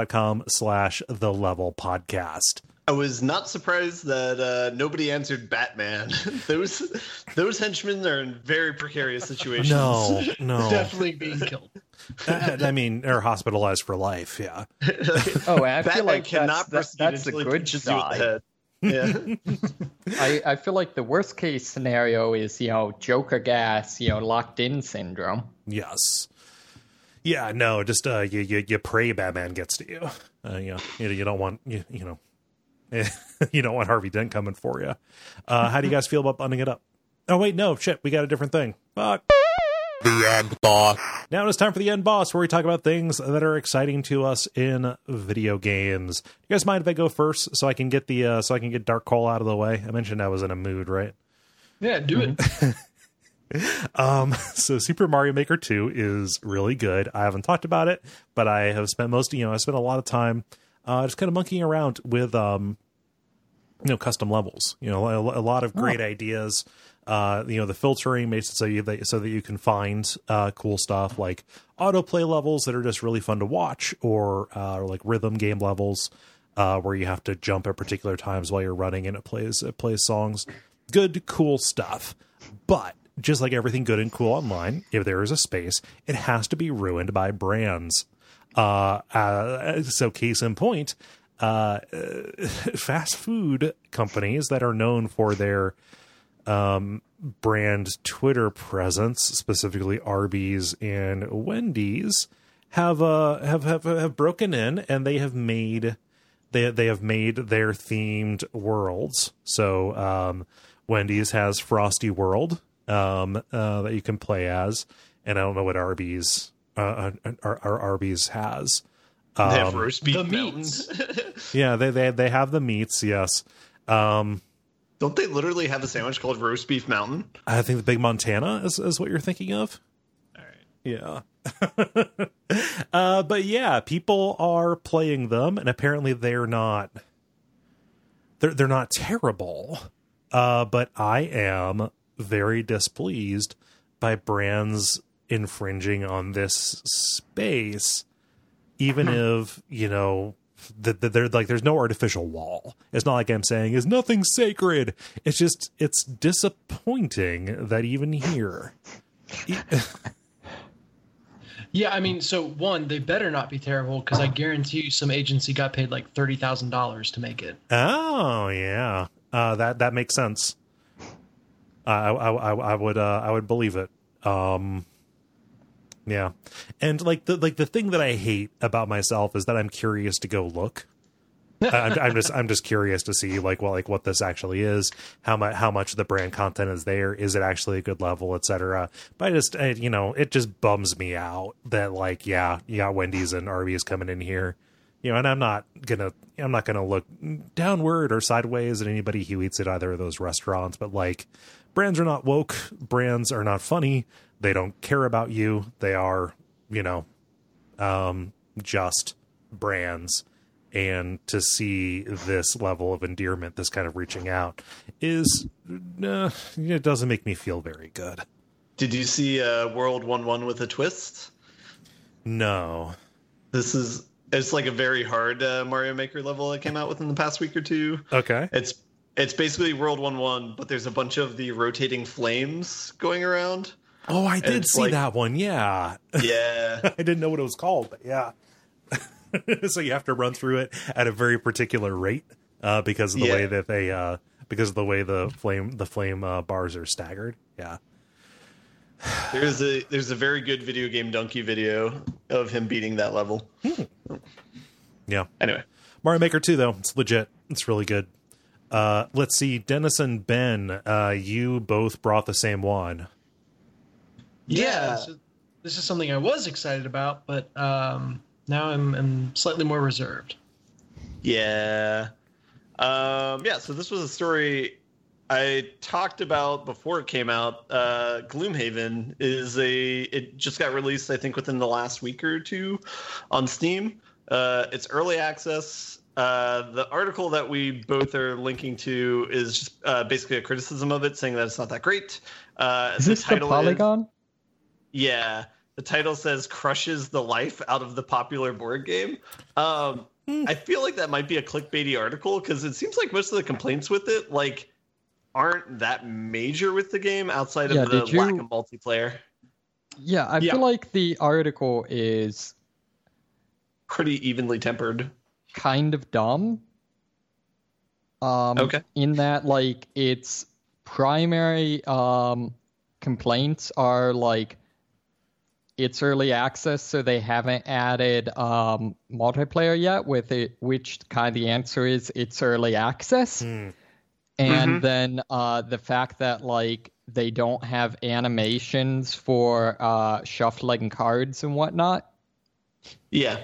facebook.com/thelevelpodcast. I was not surprised that nobody answered Batman. Those henchmen are in very precarious situations. No, definitely being killed. I mean, they're hospitalized for life. Yeah. I feel like that's the good side. Yeah. I feel like the worst case scenario is Joker gas, locked in syndrome. Yes. Yeah. No. Just you pray Batman gets to you. You don't want you don't want Harvey Dent coming for you. How do you guys feel about bundling it up? Oh wait, no shit. We got a different thing. Fuck. The end boss. Now it's time for the end boss, where we talk about things that are exciting to us in video games. You guys mind if I go first, so I can get Dark Call out of the way? I mentioned I was in a mood, right? Yeah, do it. So Super Mario Maker 2 is really good. I haven't talked about it, but I have spent I spent a lot of time just kind of monkeying around with custom levels. A lot of great ideas. The filtering makes it so that you can find cool stuff like autoplay levels that are just really fun to watch, or like rhythm game levels where you have to jump at particular times while you're running and it plays songs. Good, cool stuff. But just like everything good and cool online, if there is a space, it has to be ruined by brands. So case in point, fast food companies that are known for their brand Twitter presence, specifically Arby's and Wendy's, have broken in, and they have made their themed worlds. So Wendy's has Frosty World that you can play as, and I don't know what Arby's has. They have roast beef mountains. Yeah, they have the meats. Yes. Don't they literally have a sandwich called Roast Beef Mountain? I think the Big Montana is what you're thinking of. All right. Yeah. But yeah, people are playing them, and apparently they're not terrible. But I am very displeased by brands infringing on this space, even if, there's no artificial wall. It's not like I'm saying is nothing sacred. It's just, it's disappointing that even here. Yeah, I mean, so one, they better not be terrible, because I guarantee you some agency got paid like $30,000 to make it. Oh yeah, that makes sense. I would believe it. Yeah. And the thing that I hate about myself is that I'm curious to go look. I'm just curious to see what this actually is, how much of the brand content is there, is it actually a good level, etc. But it just bums me out that you got Wendy's and Arby's coming in here, and I'm not gonna look downward or sideways at anybody who eats at either of those restaurants, but brands are not woke, brands are not funny, they don't care about you, they are just brands. And to see this level of endearment, this kind of reaching out, it doesn't make me feel very good. Did you see World 1-1 with a twist? No. It's like a very hard Mario Maker level that came out within the past week or two. Okay. It's basically World 1-1, but there's a bunch of the rotating flames going around. Oh, I did see that one. Yeah. Yeah. I didn't know what it was called, but yeah. So you have to run through it at a very particular rate because of the way that the flame bars are staggered. Yeah. There's a very good video game donkey video of him beating that level. Yeah. Anyway, Mario Maker 2 though, it's legit. It's really good. Let's see, Dennis and Ben, you both brought the same one. Yeah. So this is something I was excited about, but now I'm slightly more reserved. Yeah. So this was a story I talked about before it came out. Gloomhaven it just got released, I think, within the last week or two on Steam. It's early access. The article that we both are linking to is just basically a criticism of it, saying that it's not that great. Is this the Polygon? Yeah. The title says crushes the life out of the popular board game. I feel like that might be a clickbaity article because it seems like most of the complaints with it aren't that major with the game outside of the lack of multiplayer. Yeah, I feel like the article is pretty evenly tempered. Kind of dumb. Okay. In that its primary complaints are it's early access, so they haven't added multiplayer yet with it, which the answer is it's early access. And then the fact that they don't have animations for shuffling cards and whatnot. Yeah.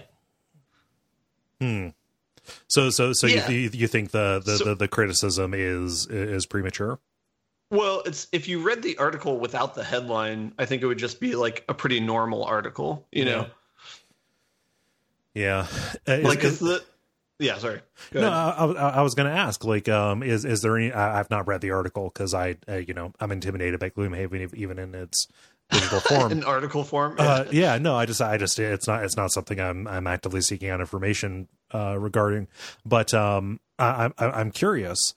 So yeah. You think the criticism is premature? Well, it's, if you read the article without the headline, I think it would just be like a pretty normal article, you know? Yeah. Yeah, sorry. No, I was going to ask, like, is there any? I've not read the article because I'm intimidated by Gloomhaven even in its digital form, in article form. Yeah, no, I just it's not something I'm actively seeking out information regarding, but I'm curious.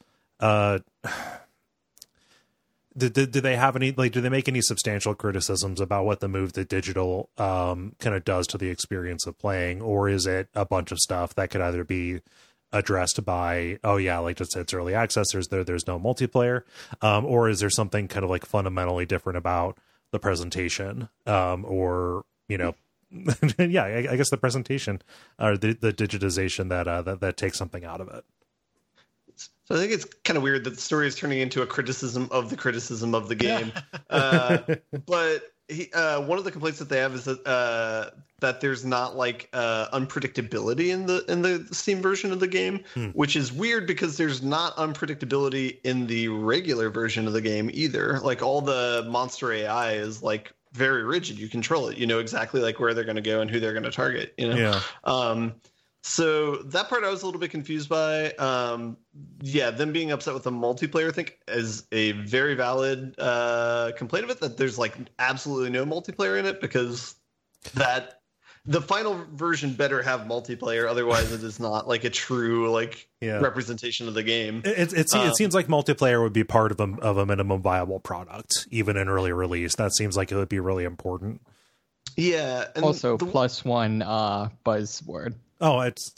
Did they have any, like, do they make any substantial criticisms about what the move to digital kind of does to the experience of playing, or is it a bunch of stuff that could either be addressed by, oh yeah, like just it's early access, there's no multiplayer, or is there something kind of like fundamentally different about the presentation, or yeah, I guess the presentation or the digitization that takes something out of it. So I think it's kind of weird that the story is turning into a criticism of the game. But one of the complaints that they have is that there's not like unpredictability in the Steam version of the game, which is weird because there's not unpredictability in the regular version of the game either. Like all the monster AI is like very rigid. You control it. You know exactly like where they're going to go and who they're going to target. You know. Yeah. So that part I was a little bit confused by. Them being upset with the multiplayer, I think, is a very valid complaint of it, that there's like absolutely no multiplayer in it, because that the final version better have multiplayer, otherwise it is not like a true representation of the game. It seems like multiplayer would be part of a minimum viable product, even in early release. That seems like it would be really important. Yeah. And also, plus one buzzword. Oh,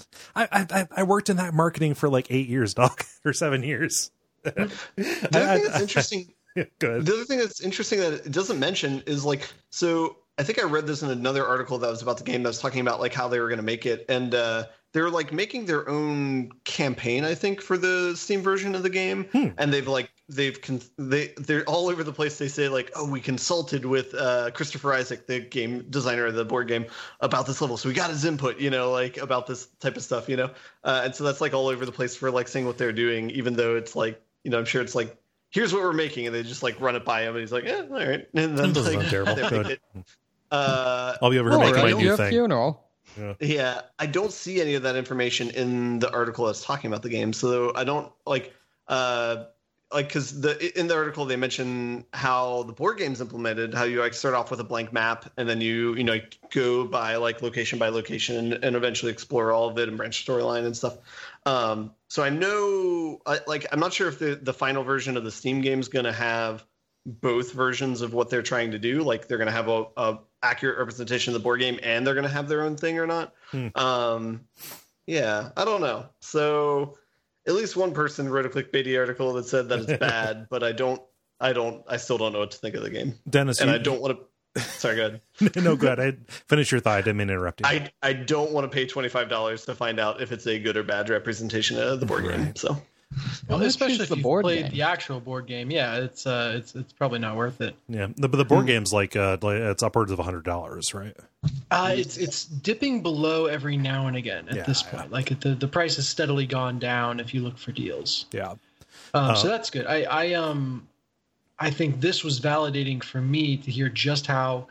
I worked in that marketing for like 8 years, dog, or 7 years. The other thing that's interesting. Good. The other thing that's interesting that it doesn't mention is like, so I think I read this in another article that was about the game that was talking about like how they were going to make it, and they're like making their own campaign, I think, for the Steam version of the game, and they're all over the place. They say like, oh, we consulted with Christopher Isaac, the game designer of the board game, about this level, so we got his input, like about this type of stuff, and so that's like all over the place for like saying what they're doing, even though it's like, I'm sure it's like, here's what we're making, and they just like run it by him, and he's like, all right, and then like, terrible. I'll be over here making my new thing. Funeral. Yeah, I don't see any of that information in the article that's talking about the game. So I don't because in the article they mention how the board game's implemented, how you like start off with a blank map and then you go by like location by location and eventually explore all of it and branch storyline and stuff. So I know, I'm not sure if the final version of the Steam game is going to have both versions of what they're trying to do. Like they're going to have a accurate representation of the board game and they're going to have their own thing or not. Yeah, I don't know. So at least one person wrote a clickbaity article that said that it's bad, but I still don't know what to think of the game. Dennis, and I don't want to. Sorry, go ahead. No, go ahead. Finish your thought. I didn't mean to interrupt you. I don't want to pay $25 to find out if it's a good or bad representation of the board game. So. Well, especially if you played the actual board game, yeah, it's probably not worth it. Yeah, but the board game's like it's upwards of $100, right? It's dipping below every now and again at this point. Yeah. Like the price has steadily gone down if you look for deals. Yeah, so that's good. I think this was validating for me to hear just how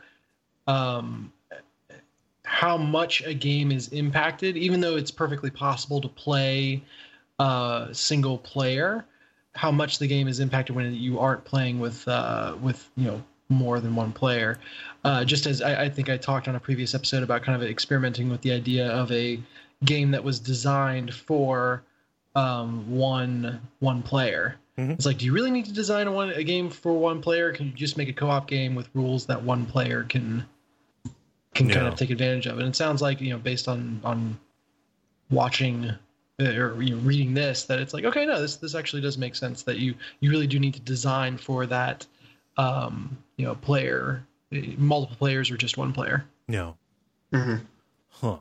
much a game is impacted, even though it's perfectly possible to play single player, how much the game is impacted when you aren't playing with more than one player. Just as I think I talked on a previous episode about kind of experimenting with the idea of a game that was designed for one player. Mm-hmm. It's like, do you really need to design a game for one player? Can you just make a co-op game with rules that one player can kind of take advantage of? And it sounds like, based on watching or reading this, that it's like, okay, no, this actually does make sense, that you really do need to design for that player, multiple players or just one player. Yeah. Mm-hmm. Huh.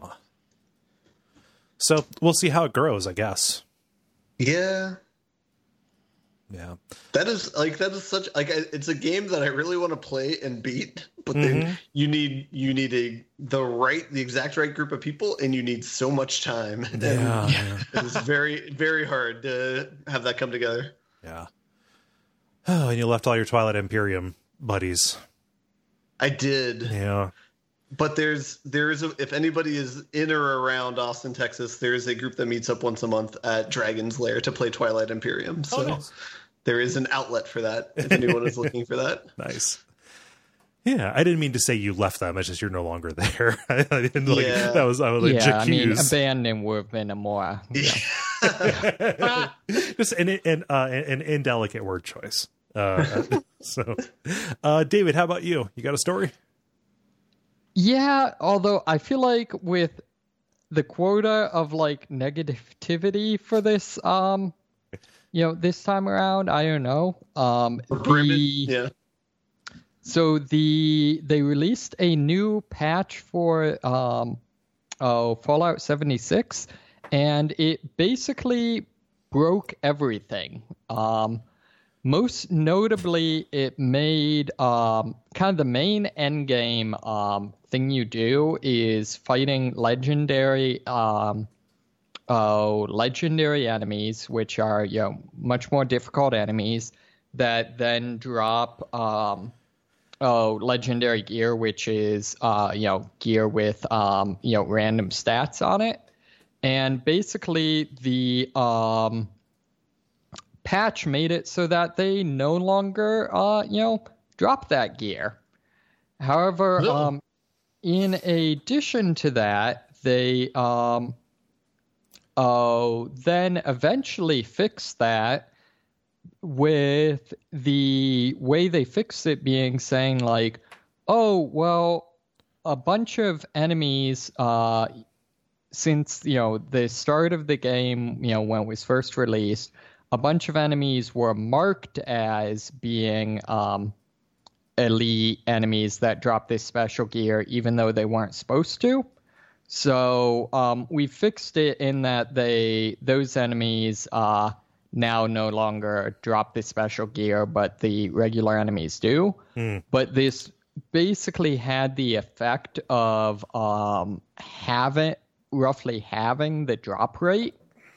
So we'll see how it grows, I guess. Yeah. Yeah. That is such like it's a game that I really want to play and beat, but then you need the exact right group of people, and you need so much time. Yeah. It is very, very hard to have that come together. Yeah. Oh, and you left all your Twilight Imperium buddies. I did. Yeah. But if anybody is in or around Austin, Texas, there is a group that meets up once a month at Dragon's Lair to play Twilight Imperium. So nice. There is an outlet for that if anyone is looking for that. Nice. Yeah, I didn't mean to say you left them. It's just you're no longer there. I didn't like that was I was like I mean, abandoned would have been a more just an indelicate word choice. So, David, how about you? You got a story? Yeah, although I feel like with the quota of like negativity for this, this time around, I don't know. So they released a new patch for Fallout 76, and it basically broke everything. Most notably, it made kind of the main end game thing you do is fighting legendary enemies, which are much more difficult enemies that then drop legendary gear, which is gear with random stats on it, and basically the patch made it so that they no longer drop that gear. However, in addition to that, they then eventually fixed that with the way they fixed it being saying like, oh, well, a bunch of enemies, since, the start of the game, when it was first released, a bunch of enemies were marked as being elite enemies that dropped this special gear, even though they weren't supposed to. So we fixed it in that those enemies now no longer drop this special gear, but the regular enemies do. But this basically had the effect of roughly having the drop rate.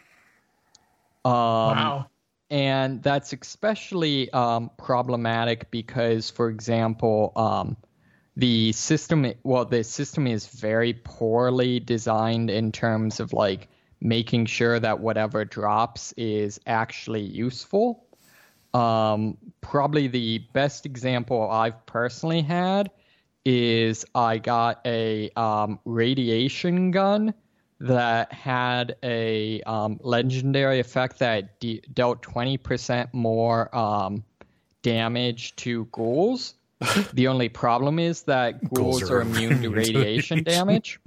Wow. And that's especially problematic because, for example, the system is very poorly designed in terms of like making sure that whatever drops is actually useful. Probably the best example I've personally had is I got a radiation gun that had a legendary effect that dealt 20% more damage to ghouls. The only problem is that ghouls are immune to radiation damage.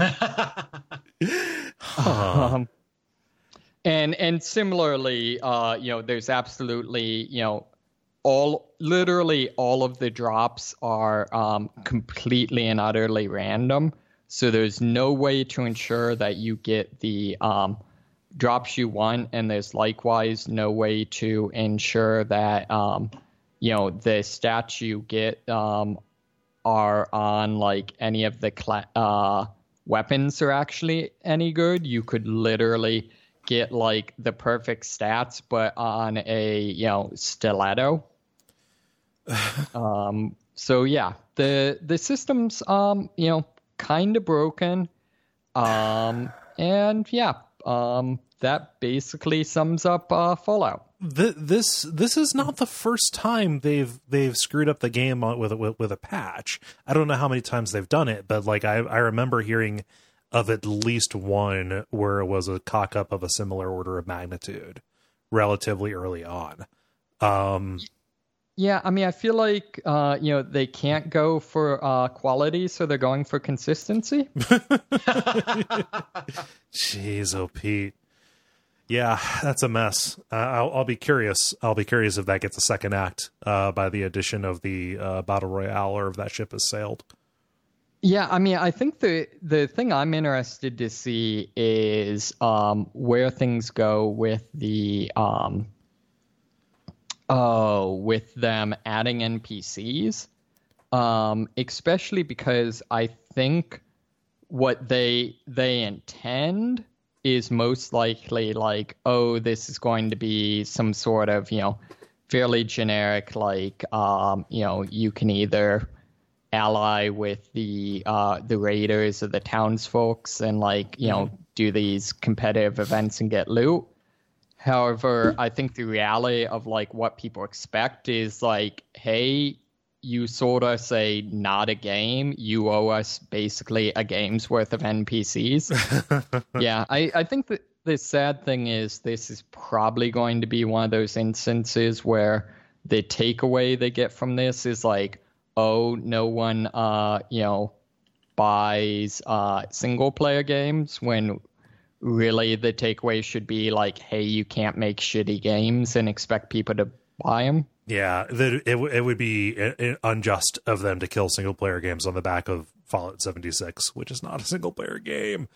And similarly, there's absolutely, literally all of the drops are completely and utterly random. So there's no way to ensure that you get the drops you want, and there's likewise no way to ensure that the stats you get are on like any of the weapons are actually any good. You could literally get like the perfect stats, but on a stiletto. So yeah, the system's kind of broken, and that basically sums up Fallout. This is not the first time they've screwed up the game with a patch. I don't know how many times they've done it, but like I remember hearing of at least one where it was a cock up of a similar order of magnitude relatively early on. Yeah, I mean, I feel like, they can't go for quality, so they're going for consistency. Jeez, oh, Pete. Yeah, that's a mess. I'll be curious. I'll be curious if that gets a second act by the addition of the Battle Royale, or if that ship has sailed. Yeah, I mean, I think the thing I'm interested to see is where things go with the with them adding NPCs, especially because I think what they intend is most likely like, oh, this is going to be some sort of, fairly generic, like, you can either ally with the raiders or the townsfolks and like, do these competitive events and get loot. However, I think the reality of like what people expect is like, hey, you sold us not a game. You owe us basically a game's worth of NPCs. Yeah, I think that the sad thing is this is probably going to be one of those instances where the takeaway they get from this is like, oh, no one, buys single player games, when really the takeaway should be like, hey, you can't make shitty games and expect people to buy them. Yeah, it would be unjust of them to kill single player games on the back of Fallout 76, which is not a single player game.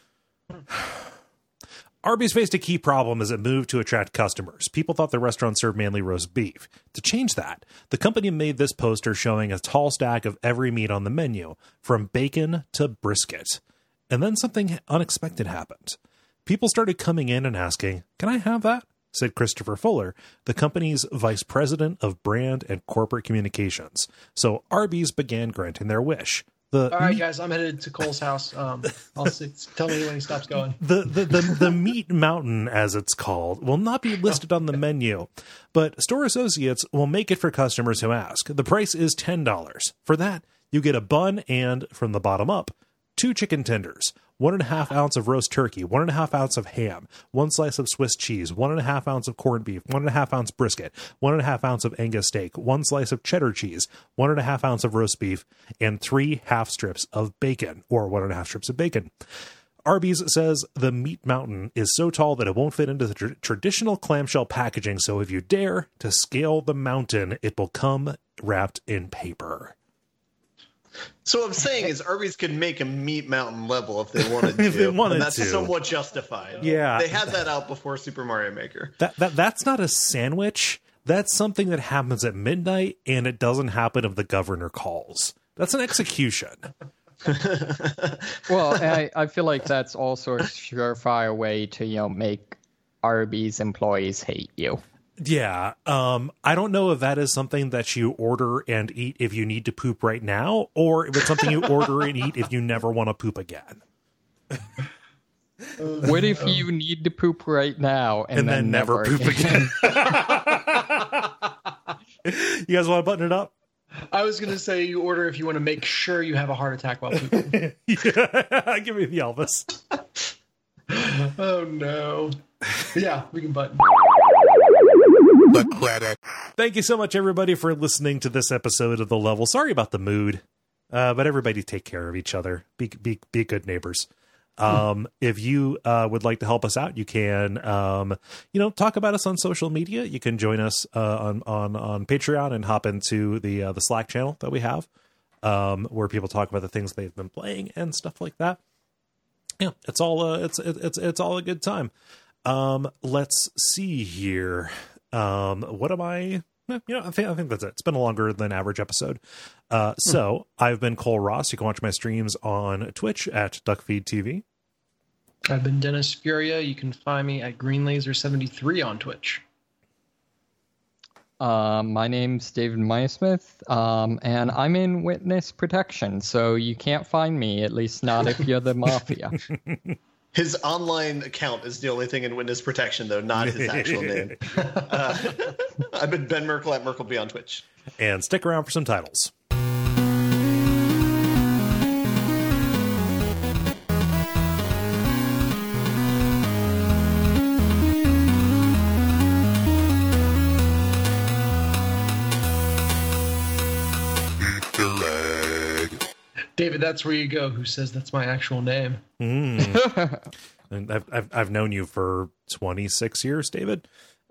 Arby's faced a key problem as it moved to attract customers. People thought the restaurant served mainly roast beef. To change that, the company made this poster showing a tall stack of every meat on the menu, from bacon to brisket. And then something unexpected happened. People started coming in and asking, "Can I have that?" said Christopher Fuller, the company's vice president of brand and corporate communications. So Arby's began granting their wish. All right, guys, I'm headed to Cole's house. I'll see. Tell me when he stops going. The Meat Mountain, as it's called, will not be listed on the menu, but store associates will make it for customers who ask. The price is $10. For that, you get a bun and, from the bottom up, 2 chicken tenders, 1.5 ounce of roast turkey, 1.5 ounce of ham, 1 slice of Swiss cheese, 1.5 ounce of corned beef, 1.5 ounce brisket, 1.5 ounce of Angus steak, 1 slice of cheddar cheese, 1.5 ounce of roast beef, and 3 half strips of bacon, or 1.5 strips of bacon. Arby's says the Meat Mountain is so tall that it won't fit into the traditional clamshell packaging, so if you dare to scale the mountain, it will come wrapped in paper. So what I'm saying is Arby's could make a Meat Mountain level if they wanted to. If they wanted and that's to. somewhat justified. Yeah. They had that out before Super Mario Maker. That's not a sandwich. That's something that happens at midnight, and it doesn't happen if the governor calls. That's an execution. Well, I feel like that's also a surefire way to, make Arby's employees hate you. Yeah, I don't know if that is something that you order and eat if you need to poop right now, or if it's something you order and eat if you never want to poop again. What if you need to poop right now and then never poop again? You guys want to button it up? I was going to say you order if you want to make sure you have a heart attack while pooping. Yeah, give me the Elvis. Oh, no. Yeah, we can button. Thank you so much, everybody, for listening to this episode of The Level. Sorry about the mood, but everybody take care of each other. Be good neighbors. If you would like to help us out, you can, talk about us on social media. You can join us on Patreon and hop into the Slack channel that we have, where people talk about the things they've been playing and stuff like that. Yeah, it's all it's all a good time. Let's see here. What am I? I think that's it. It's been a longer than average episode. So I've been Cole Ross. You can watch my streams on Twitch at Duckfeed TV. I've been Dennis Furia. You can find me at GreenLaser73 on Twitch. My name's David Myersmith, and I'm in witness protection, so you can't find me, at least not if you're the Mafia. His online account is the only thing in witness protection, though, not his actual name. I've been Ben Merkel at Merkleby on Twitch. And stick around for some titles. David, that's where you go. Who says that's my actual name? And I've known you for 26 years, David.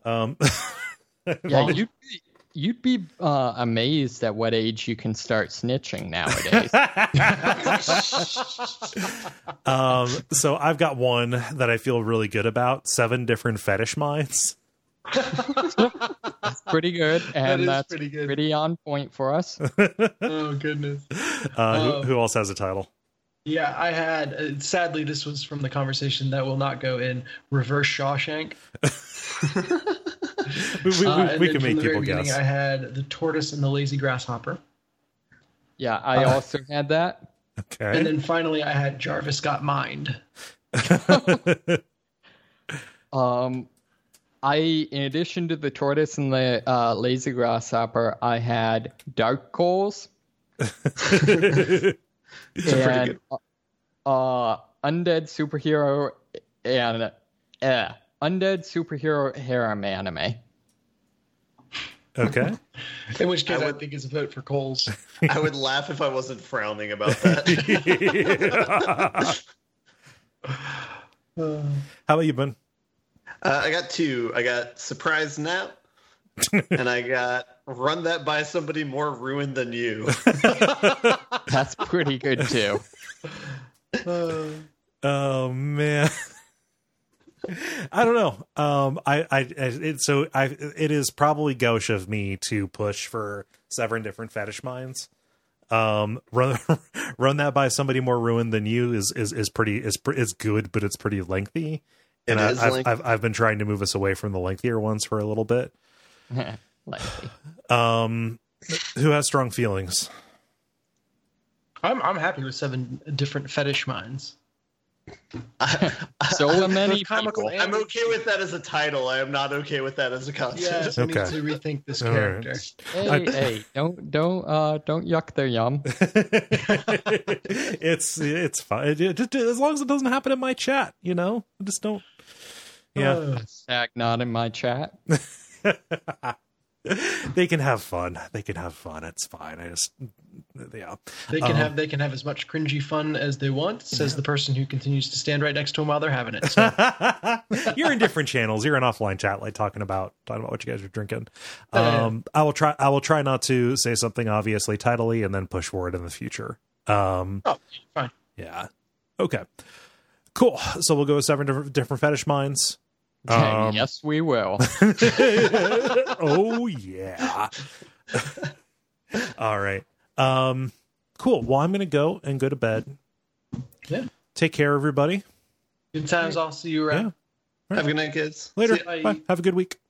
Yeah, you'd be amazed at what age you can start snitching nowadays. So I've got one that I feel really good about. 7 different fetish minds. pretty good, and that's pretty on point for us. Oh, goodness. Who else has a title? Yeah, I had, sadly, this was from the conversation that will not go in Reverse Shawshank. we can make people guess. I had The Tortoise and the Lazy Grasshopper. Yeah, I also had that. Okay. And then finally I had Jarvis Got Mind. In addition to The Tortoise and the Lazy Grasshopper, I had Dark Coals. And Undead Superhero and Undead Superhero Harem Anime. Okay. In which case I think it's a vote for Coles. I would laugh if I wasn't frowning about that. How about you, Ben? I got 2. I got Surprise Nap, and I got Run That by Somebody More Ruined Than You. That's pretty good too. Oh man. I don't know. It is probably gauche of me to push for 7 different fetish minds. Run that by somebody more ruined than you is good, but it's pretty lengthy. And I've been trying to move us away from the lengthier ones for a little bit. Lengthy. Who has strong feelings? I'm happy with 7 different fetish minds. So many people. I'm okay with that as a title. I am not okay with that as a concept. Yes, I need to rethink this character. Right. Hey, don't yuck their yum. It's fine. Just as long as it doesn't happen in my chat, just don't. Yeah, not in my chat. They can have fun. It's fine. They can have as much cringy fun as they want, says the person who continues to stand right next to them while they're having it. So. You're in different channels. You're in offline chat, like talking about what you guys are drinking. I will try not to say something obviously titly and then push forward in the future. Fine. Yeah. Okay. Cool. So we'll go with 7 different fetish minds. Yes, we will. Oh yeah. All right. Cool. Well, I'm gonna go to bed. Yeah. Take care, everybody. Good times. I'll see you around. Yeah. Have a good night, kids. Later. Bye. Have a good week.